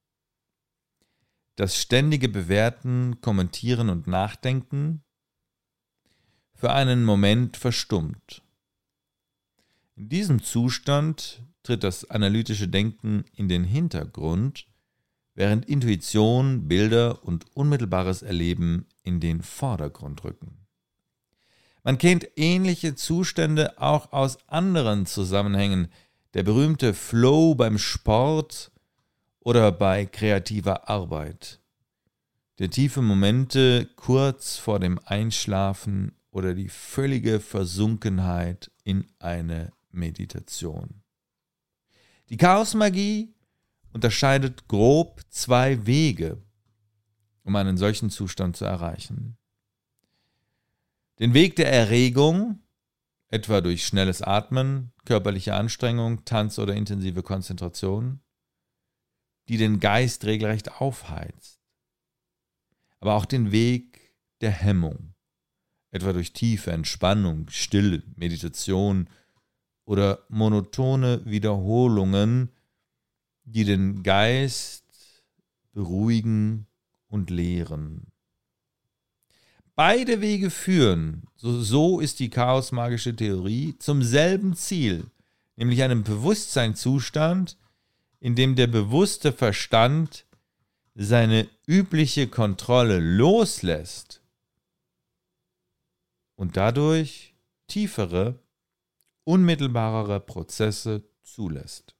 das ständige Bewerten, Kommentieren und Nachdenken für einen Moment verstummt. In diesem Zustand tritt das analytische Denken in den Hintergrund, während Intuition, Bilder und unmittelbares Erleben in den Vordergrund rücken. Man kennt ähnliche Zustände auch aus anderen Zusammenhängen, der berühmte Flow beim Sport oder bei kreativer Arbeit, der tiefe Momente kurz vor dem Einschlafen oder die völlige Versunkenheit in eine Meditation. Die Chaosmagie unterscheidet grob zwei Wege, um einen solchen Zustand zu erreichen. Den Weg der Erregung, etwa durch schnelles Atmen, körperliche Anstrengung, Tanz oder intensive Konzentration, die den Geist regelrecht aufheizt. Aber auch den Weg der Hemmung, etwa durch tiefe Entspannung, Stille, Meditation oder monotone Wiederholungen, die den Geist beruhigen und lehren. Beide Wege führen, so, so ist die chaosmagische Theorie, zum selben Ziel, nämlich einem Bewusstseinszustand, in dem der bewusste Verstand seine übliche Kontrolle loslässt und dadurch tiefere, unmittelbarere Prozesse zulässt.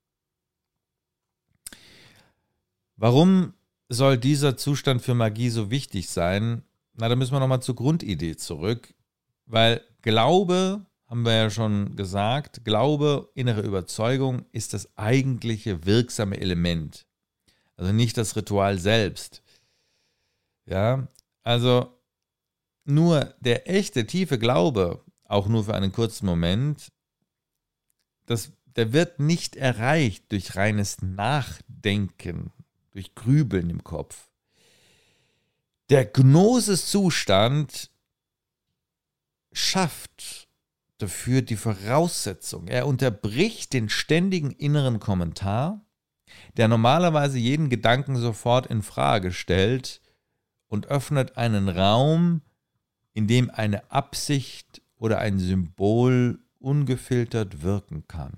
Warum soll dieser Zustand für Magie so wichtig sein? Na, da müssen wir nochmal zur Grundidee zurück, weil Glaube, haben wir ja schon gesagt, Glaube, innere Überzeugung ist das eigentliche wirksame Element, also nicht das Ritual selbst. Ja, also nur der echte, tiefe Glaube, auch nur für einen kurzen Moment, das, der wird nicht erreicht durch reines Nachdenken, durch Grübeln im Kopf. Der Gnosiszustand schafft dafür die Voraussetzung. Er unterbricht den ständigen inneren Kommentar, der normalerweise jeden Gedanken sofort in Frage stellt und öffnet einen Raum, in dem eine Absicht oder ein Symbol ungefiltert wirken kann.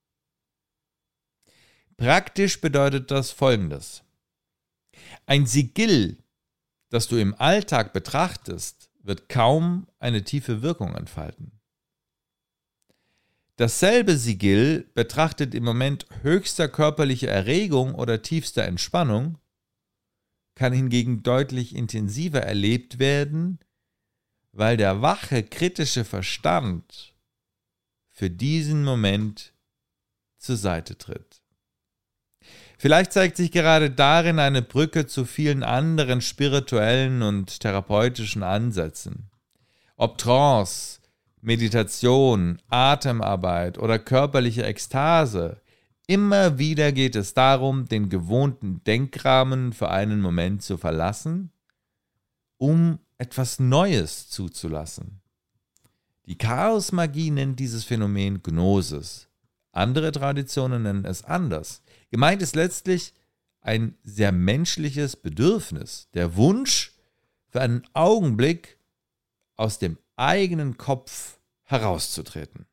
Praktisch bedeutet das Folgendes: Ein Sigill, das du im Alltag betrachtest, wird kaum eine tiefe Wirkung entfalten. Dasselbe Sigill betrachtet im Moment höchster körperlicher Erregung oder tiefster Entspannung, kann hingegen deutlich intensiver erlebt werden, weil der wache, kritische Verstand für diesen Moment zur Seite tritt. Vielleicht zeigt sich gerade darin eine Brücke zu vielen anderen spirituellen und therapeutischen Ansätzen. Ob Trance, Meditation, Atemarbeit oder körperliche Ekstase, immer wieder geht es darum, den gewohnten Denkrahmen für einen Moment zu verlassen, um etwas Neues zuzulassen. Die Chaosmagie nennt dieses Phänomen Gnosis. Andere Traditionen nennen es anders. Gemeint ist letztlich ein sehr menschliches Bedürfnis, der Wunsch für einen Augenblick aus dem eigenen Kopf herauszutreten.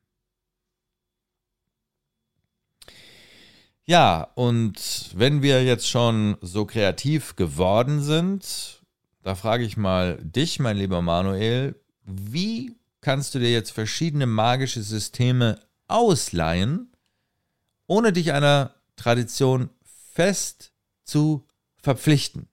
Ja, und wenn wir jetzt schon so kreativ geworden sind, da frage ich mal dich, mein lieber Manuel, wie kannst du dir jetzt verschiedene magische Systeme ausleihen, ohne dich einer Tradition fest zu verpflichten?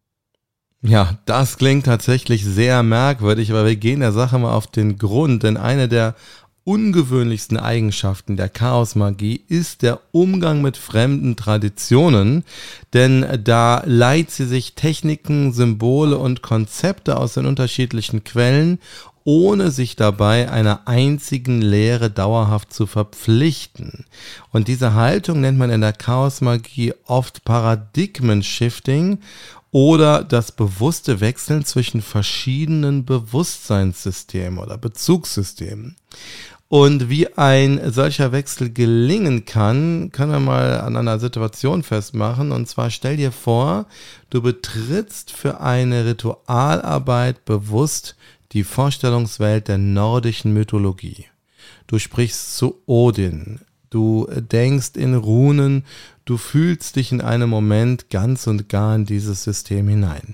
Ja, das klingt tatsächlich sehr merkwürdig, aber wir gehen der Sache mal auf den Grund, denn eine der ungewöhnlichsten Eigenschaften der Chaosmagie ist der Umgang mit fremden Traditionen, denn da leiht sie sich Techniken, Symbole und Konzepte aus den unterschiedlichen Quellen, ohne sich dabei einer einzigen Lehre dauerhaft zu verpflichten. Und diese Haltung nennt man in der Chaosmagie oft Paradigmen-Shifting oder das bewusste Wechseln zwischen verschiedenen Bewusstseinssystemen oder Bezugssystemen. Und wie ein solcher Wechsel gelingen kann, können wir mal an einer Situation festmachen. Und zwar stell dir vor, du betrittst für eine Ritualarbeit bewusst die Vorstellungswelt der nordischen Mythologie. Du sprichst zu Odin, du denkst in Runen, du fühlst dich in einem Moment ganz und gar in dieses System hinein.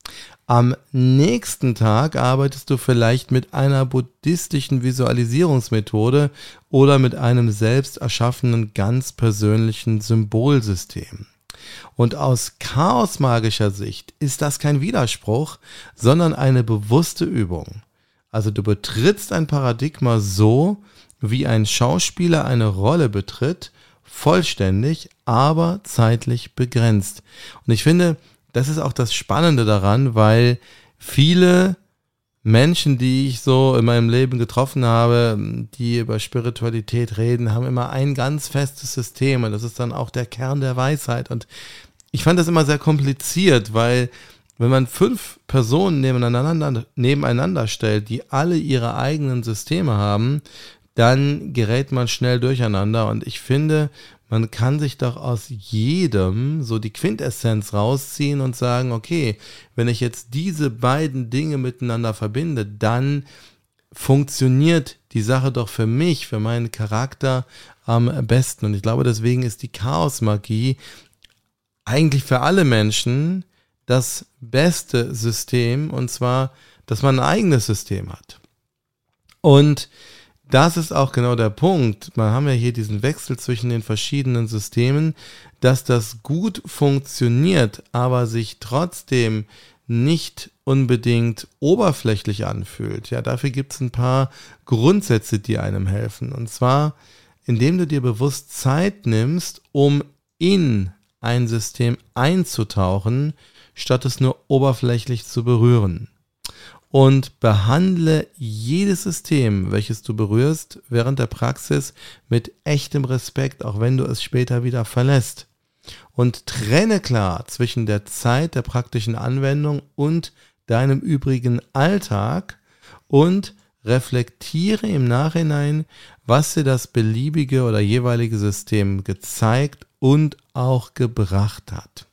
Am nächsten Tag arbeitest du vielleicht mit einer buddhistischen Visualisierungsmethode oder mit einem selbst erschaffenen, ganz persönlichen Symbolsystem. Und aus chaosmagischer Sicht ist das kein Widerspruch, sondern eine bewusste Übung. Also du betrittst ein Paradigma so, wie ein Schauspieler eine Rolle betritt, vollständig, aber zeitlich begrenzt. Und ich finde, das ist auch das Spannende daran, weil viele Menschen, die ich so in meinem Leben getroffen habe, die über Spiritualität reden, haben immer ein ganz festes System und das ist dann auch der Kern der Weisheit. Und ich fand das immer sehr kompliziert, weil wenn man fünf Personen nebeneinander, nebeneinander stellt, die alle ihre eigenen Systeme haben, dann gerät man schnell durcheinander. Und ich finde, man kann sich doch aus jedem so die Quintessenz rausziehen und sagen, okay, wenn ich jetzt diese beiden Dinge miteinander verbinde, dann funktioniert die Sache doch für mich, für meinen Charakter am besten. Und ich glaube, deswegen ist die Chaosmagie eigentlich für alle Menschen das beste System, und zwar, dass man ein eigenes System hat. Und das ist auch genau der Punkt. Wir haben ja hier diesen Wechsel zwischen den verschiedenen Systemen, dass das gut funktioniert, aber sich trotzdem nicht unbedingt oberflächlich anfühlt. Ja, dafür gibt es ein paar Grundsätze, die einem helfen. Und zwar, indem du dir bewusst Zeit nimmst, um in ein System einzutauchen, statt es nur oberflächlich zu berühren. Und behandle jedes System, welches du berührst, während der Praxis mit echtem Respekt, auch wenn du es später wieder verlässt. Und trenne klar zwischen der Zeit der praktischen Anwendung und deinem übrigen Alltag und reflektiere im Nachhinein, was dir das beliebige oder jeweilige System gezeigt und auch gebracht hat.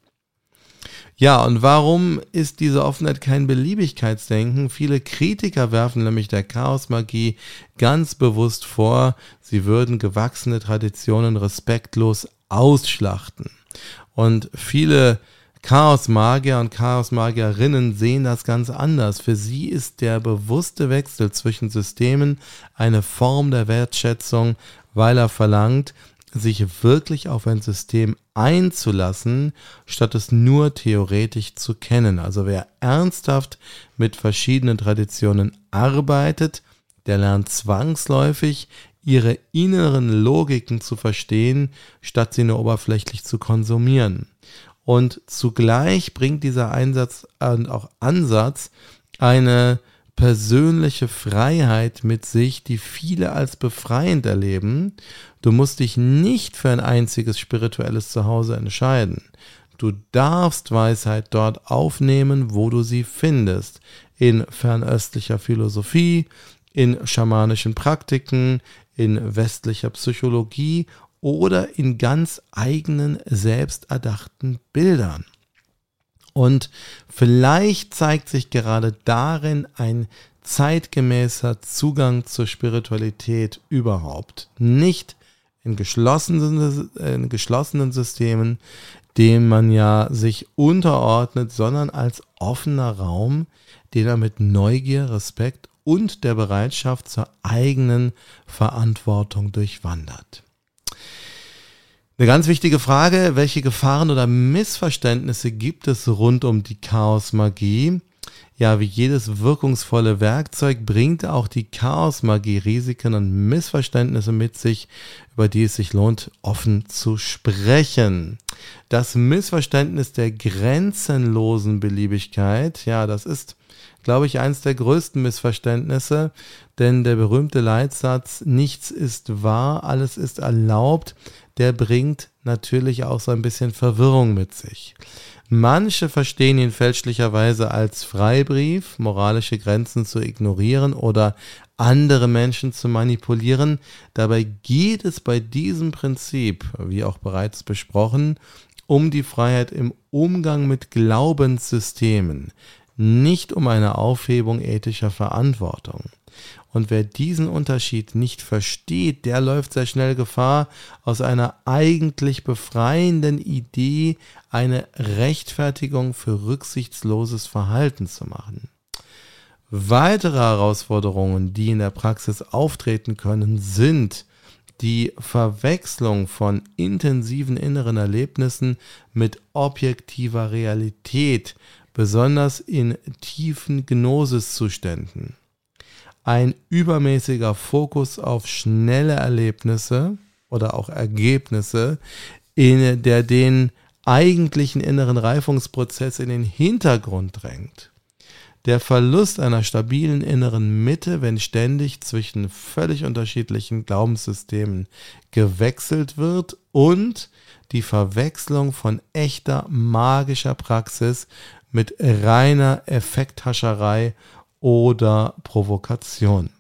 Ja, und warum ist diese Offenheit kein Beliebigkeitsdenken? Viele Kritiker werfen nämlich der Chaosmagie ganz bewusst vor, sie würden gewachsene Traditionen respektlos ausschlachten. Und viele Chaosmagier und Chaosmagierinnen sehen das ganz anders. Für sie ist der bewusste Wechsel zwischen Systemen eine Form der Wertschätzung weil er verlangt, sich wirklich auf ein System einzulassen, statt es nur theoretisch zu kennen. Also wer ernsthaft mit verschiedenen Traditionen arbeitet, der lernt zwangsläufig, ihre inneren Logiken zu verstehen, statt sie nur oberflächlich zu konsumieren. Und zugleich bringt dieser Einsatz und auch Ansatz eine persönliche Freiheit mit sich, die viele als befreiend erleben. Du musst dich nicht für ein einziges spirituelles Zuhause entscheiden. Du darfst Weisheit dort aufnehmen, wo du sie findest. In fernöstlicher Philosophie, in schamanischen Praktiken, in westlicher Psychologie oder in ganz eigenen, selbsterdachten Bildern. Und vielleicht zeigt sich gerade darin ein zeitgemäßer Zugang zur Spiritualität überhaupt. Nicht in geschlossenen, in geschlossenen Systemen, dem man ja sich unterordnet, sondern als offener Raum, den er mit Neugier, Respekt und der Bereitschaft zur eigenen Verantwortung durchwandert. Eine ganz wichtige Frage: Welche Gefahren oder Missverständnisse gibt es rund um die Chaosmagie? Ja, wie jedes wirkungsvolle Werkzeug bringt auch die Chaosmagie Risiken und Missverständnisse mit sich, über die es sich lohnt, offen zu sprechen. Das Missverständnis der grenzenlosen Beliebigkeit, ja, das ist, glaube ich, eines der größten Missverständnisse, denn der berühmte Leitsatz, nichts ist wahr, alles ist erlaubt, der bringt natürlich auch so ein bisschen Verwirrung mit sich. Manche verstehen ihn fälschlicherweise als Freibrief, moralische Grenzen zu ignorieren oder andere Menschen zu manipulieren. Dabei geht es bei diesem Prinzip, wie auch bereits besprochen, um die Freiheit im Umgang mit Glaubenssystemen, nicht um eine Aufhebung ethischer Verantwortung. Und wer diesen Unterschied nicht versteht, der läuft sehr schnell Gefahr, aus einer eigentlich befreienden Idee eine Rechtfertigung für rücksichtsloses Verhalten zu machen. Weitere Herausforderungen, die in der Praxis auftreten können, sind die Verwechslung von intensiven inneren Erlebnissen mit objektiver Realität, besonders in tiefen Gnosiszuständen. Ein übermäßiger Fokus auf schnelle Erlebnisse oder auch Ergebnisse, in der den eigentlichen inneren Reifungsprozess in den Hintergrund drängt. Der Verlust einer stabilen inneren Mitte, wenn ständig zwischen völlig unterschiedlichen Glaubenssystemen gewechselt wird, und die Verwechslung von echter magischer Praxis mit reiner Effekthascherei oder Provokation.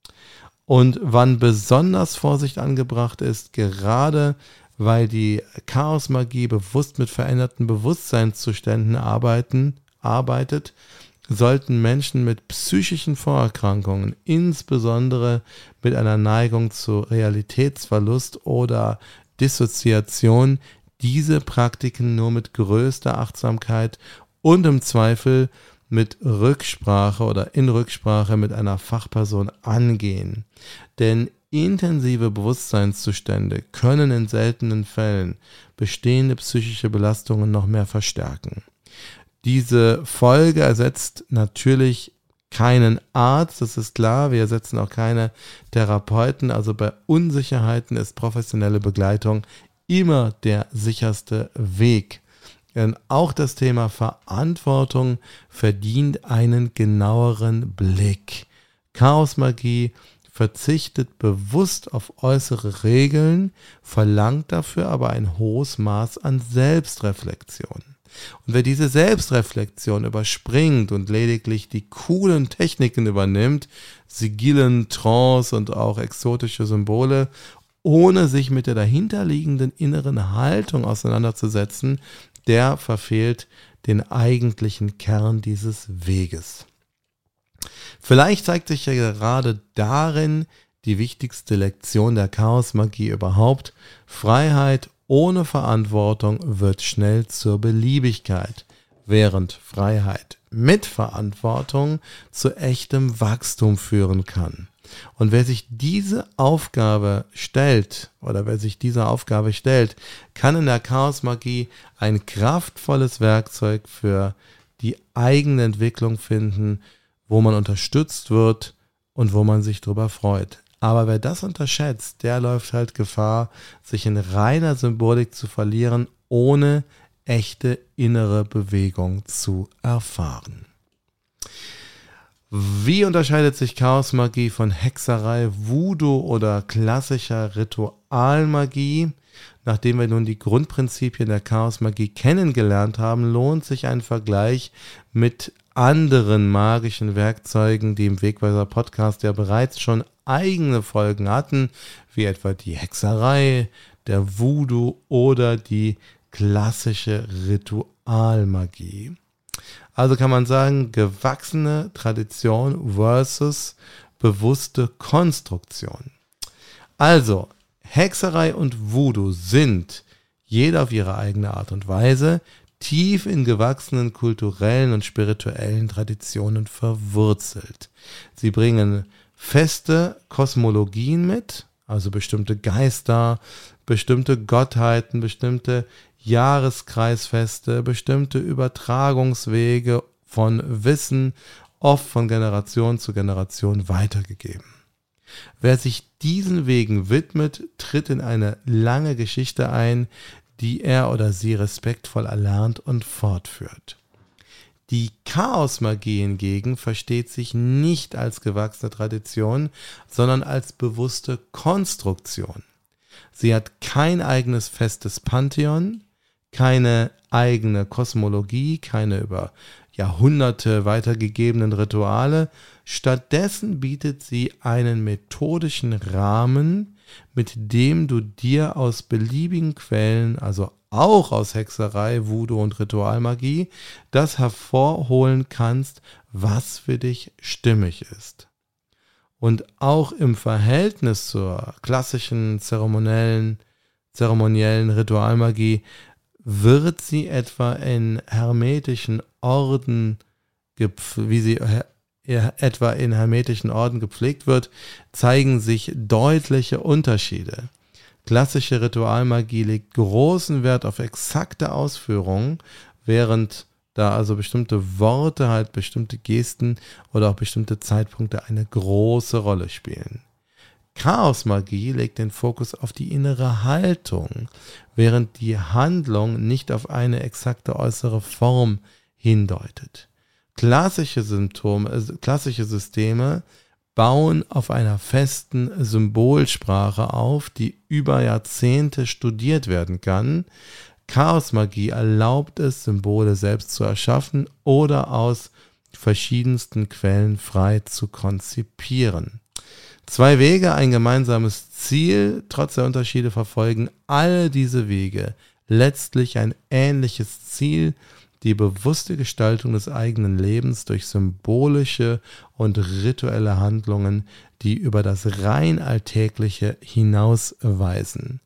Und wann besonders Vorsicht angebracht ist, gerade weil die Chaosmagie bewusst mit veränderten Bewusstseinszuständen arbeiten, arbeitet, sollten Menschen mit psychischen Vorerkrankungen, insbesondere mit einer Neigung zu Realitätsverlust oder Dissoziation, diese Praktiken nur mit größter Achtsamkeit und im Zweifel mit Rücksprache oder in Rücksprache mit einer Fachperson angehen. Denn intensive Bewusstseinszustände können in seltenen Fällen bestehende psychische Belastungen noch mehr verstärken. Diese Folge ersetzt natürlich keinen Arzt, das ist klar. Wir ersetzen auch keine Therapeuten. Also bei Unsicherheiten ist professionelle Begleitung immer der sicherste Weg. Denn auch das Thema Verantwortung verdient einen genaueren Blick. Chaosmagie verzichtet bewusst auf äußere Regeln, verlangt dafür aber ein hohes Maß an Selbstreflexion. Und wer diese Selbstreflexion überspringt und lediglich die coolen Techniken übernimmt, Sigillen, Trance und auch exotische Symbole, ohne sich mit der dahinterliegenden inneren Haltung auseinanderzusetzen, der verfehlt den eigentlichen Kern dieses Weges. Vielleicht zeigt sich ja gerade darin die wichtigste Lektion der Chaosmagie überhaupt: Freiheit ohne Verantwortung wird schnell zur Beliebigkeit, während Freiheit mit Verantwortung zu echtem Wachstum führen kann. Und wer sich diese Aufgabe stellt, oder wer sich dieser Aufgabe stellt, kann in der Chaosmagie ein kraftvolles Werkzeug für die eigene Entwicklung finden, wo man unterstützt wird und wo man sich drüber freut. Aber wer das unterschätzt, der läuft halt Gefahr, sich in reiner Symbolik zu verlieren, ohne echte innere Bewegung zu erfahren. Wie unterscheidet sich Chaosmagie von Hexerei, Voodoo oder klassischer Ritualmagie? Nachdem wir nun die Grundprinzipien der Chaosmagie kennengelernt haben, lohnt sich ein Vergleich mit anderen magischen Werkzeugen, die im Wegweiser Podcast ja bereits schon eigene Folgen hatten, wie etwa die Hexerei, der Voodoo oder die klassische Ritualmagie. Also kann man sagen, gewachsene Tradition versus bewusste Konstruktion. Also, Hexerei und Voodoo sind, jeder auf ihre eigene Art und Weise, tief in gewachsenen kulturellen und spirituellen Traditionen verwurzelt. Sie bringen feste Kosmologien mit, also bestimmte Geister, bestimmte Gottheiten, bestimmte Jahreskreisfeste, bestimmte Übertragungswege von Wissen, oft von Generation zu Generation weitergegeben. Wer sich diesen Wegen widmet, tritt in eine lange Geschichte ein, die er oder sie respektvoll erlernt und fortführt. Die Chaosmagie hingegen versteht sich nicht als gewachsene Tradition, sondern als bewusste Konstruktion. Sie hat kein eigenes festes Pantheon, keine eigene Kosmologie, keine über Jahrhunderte weitergegebenen Rituale. Stattdessen bietet sie einen methodischen Rahmen, mit dem du dir aus beliebigen Quellen, also auch aus Hexerei, Voodoo und Ritualmagie, das hervorholen kannst, was für dich stimmig ist. Und auch im Verhältnis zur klassischen zeremoniellen, zeremoniellen Ritualmagie wird sie etwa in hermetischen Orden, wie sie etwa in hermetischen Orden gepflegt wird, zeigen sich deutliche Unterschiede. Klassische Ritualmagie legt großen Wert auf exakte Ausführungen, während da also bestimmte Worte, halt bestimmte Gesten oder auch bestimmte Zeitpunkte eine große Rolle spielen. Chaosmagie legt den Fokus auf die innere Haltung, während die Handlung nicht auf eine exakte äußere Form hindeutet. Klassische Symptome, äh, klassische Systeme bauen auf einer festen Symbolsprache auf, die über Jahrzehnte studiert werden kann. Chaosmagie erlaubt es, Symbole selbst zu erschaffen oder aus verschiedensten Quellen frei zu konzipieren. Zwei Wege, ein gemeinsames Ziel, trotz der Unterschiede verfolgen alle diese Wege letztlich ein ähnliches Ziel, die bewusste Gestaltung des eigenen Lebens durch symbolische und rituelle Handlungen, die über das rein Alltägliche hinausweisen.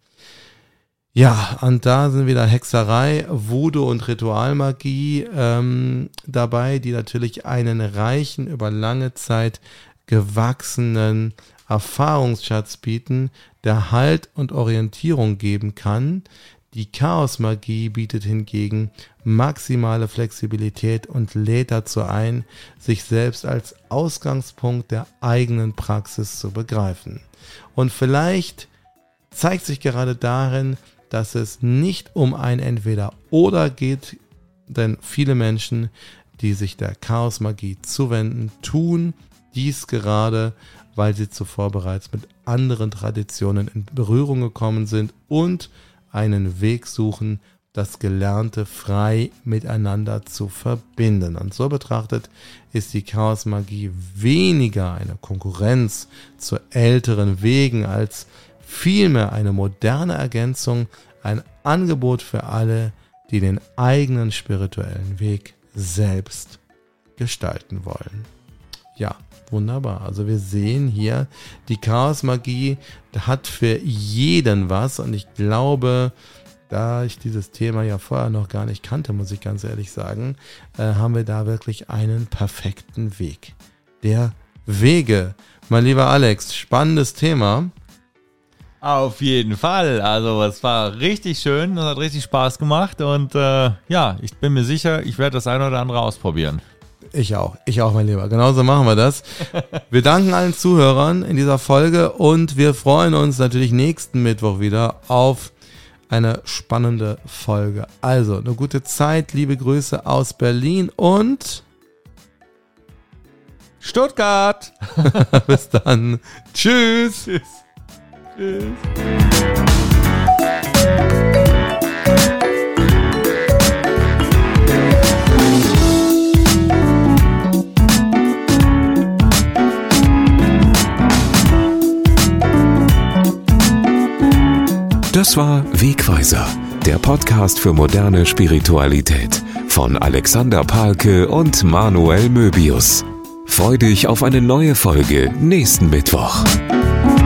Ja, und da sind wieder Hexerei, Voodoo und Ritualmagie ähm, dabei, die natürlich einen reichen, über lange Zeit gewachsenen Erfahrungsschatz bieten, der Halt und Orientierung geben kann. Die Chaosmagie bietet hingegen maximale Flexibilität und lädt dazu ein, sich selbst als Ausgangspunkt der eigenen Praxis zu begreifen. Und vielleicht zeigt sich gerade darin, dass es nicht um ein Entweder-Oder geht, denn viele Menschen, die sich der Chaosmagie zuwenden, tun dies gerade, weil sie zuvor bereits mit anderen Traditionen in Berührung gekommen sind und einen Weg suchen, das Gelernte frei miteinander zu verbinden. Und so betrachtet ist die Chaosmagie weniger eine Konkurrenz zu älteren Wegen als vielmehr eine moderne Ergänzung, ein Angebot für alle, die den eigenen spirituellen Weg selbst gestalten wollen. Ja, wunderbar. Also wir sehen hier, die Chaosmagie hat für jeden was und ich glaube, da ich dieses Thema ja vorher noch gar nicht kannte, muss ich ganz ehrlich sagen, äh, haben wir da wirklich einen perfekten Weg. Der Wege Mein lieber Alex, spannendes Thema. Auf jeden Fall. Also es war richtig schön, es hat richtig Spaß gemacht und äh, ja, ich bin mir sicher, ich werde das eine oder andere ausprobieren. Ich auch, ich auch, mein Lieber. Genauso machen wir das. Wir danken allen Zuhörern in dieser Folge und wir freuen uns natürlich nächsten Mittwoch wieder auf eine spannende Folge. Also, eine gute Zeit, liebe Grüße aus Berlin und Stuttgart. Bis dann. Tschüss. Tschüss. Tschüss. Das war Wegweiser, der Podcast für moderne Spiritualität von Alexander Pahlke und Manuel Möbius. Freu dich auf eine neue Folge nächsten Mittwoch.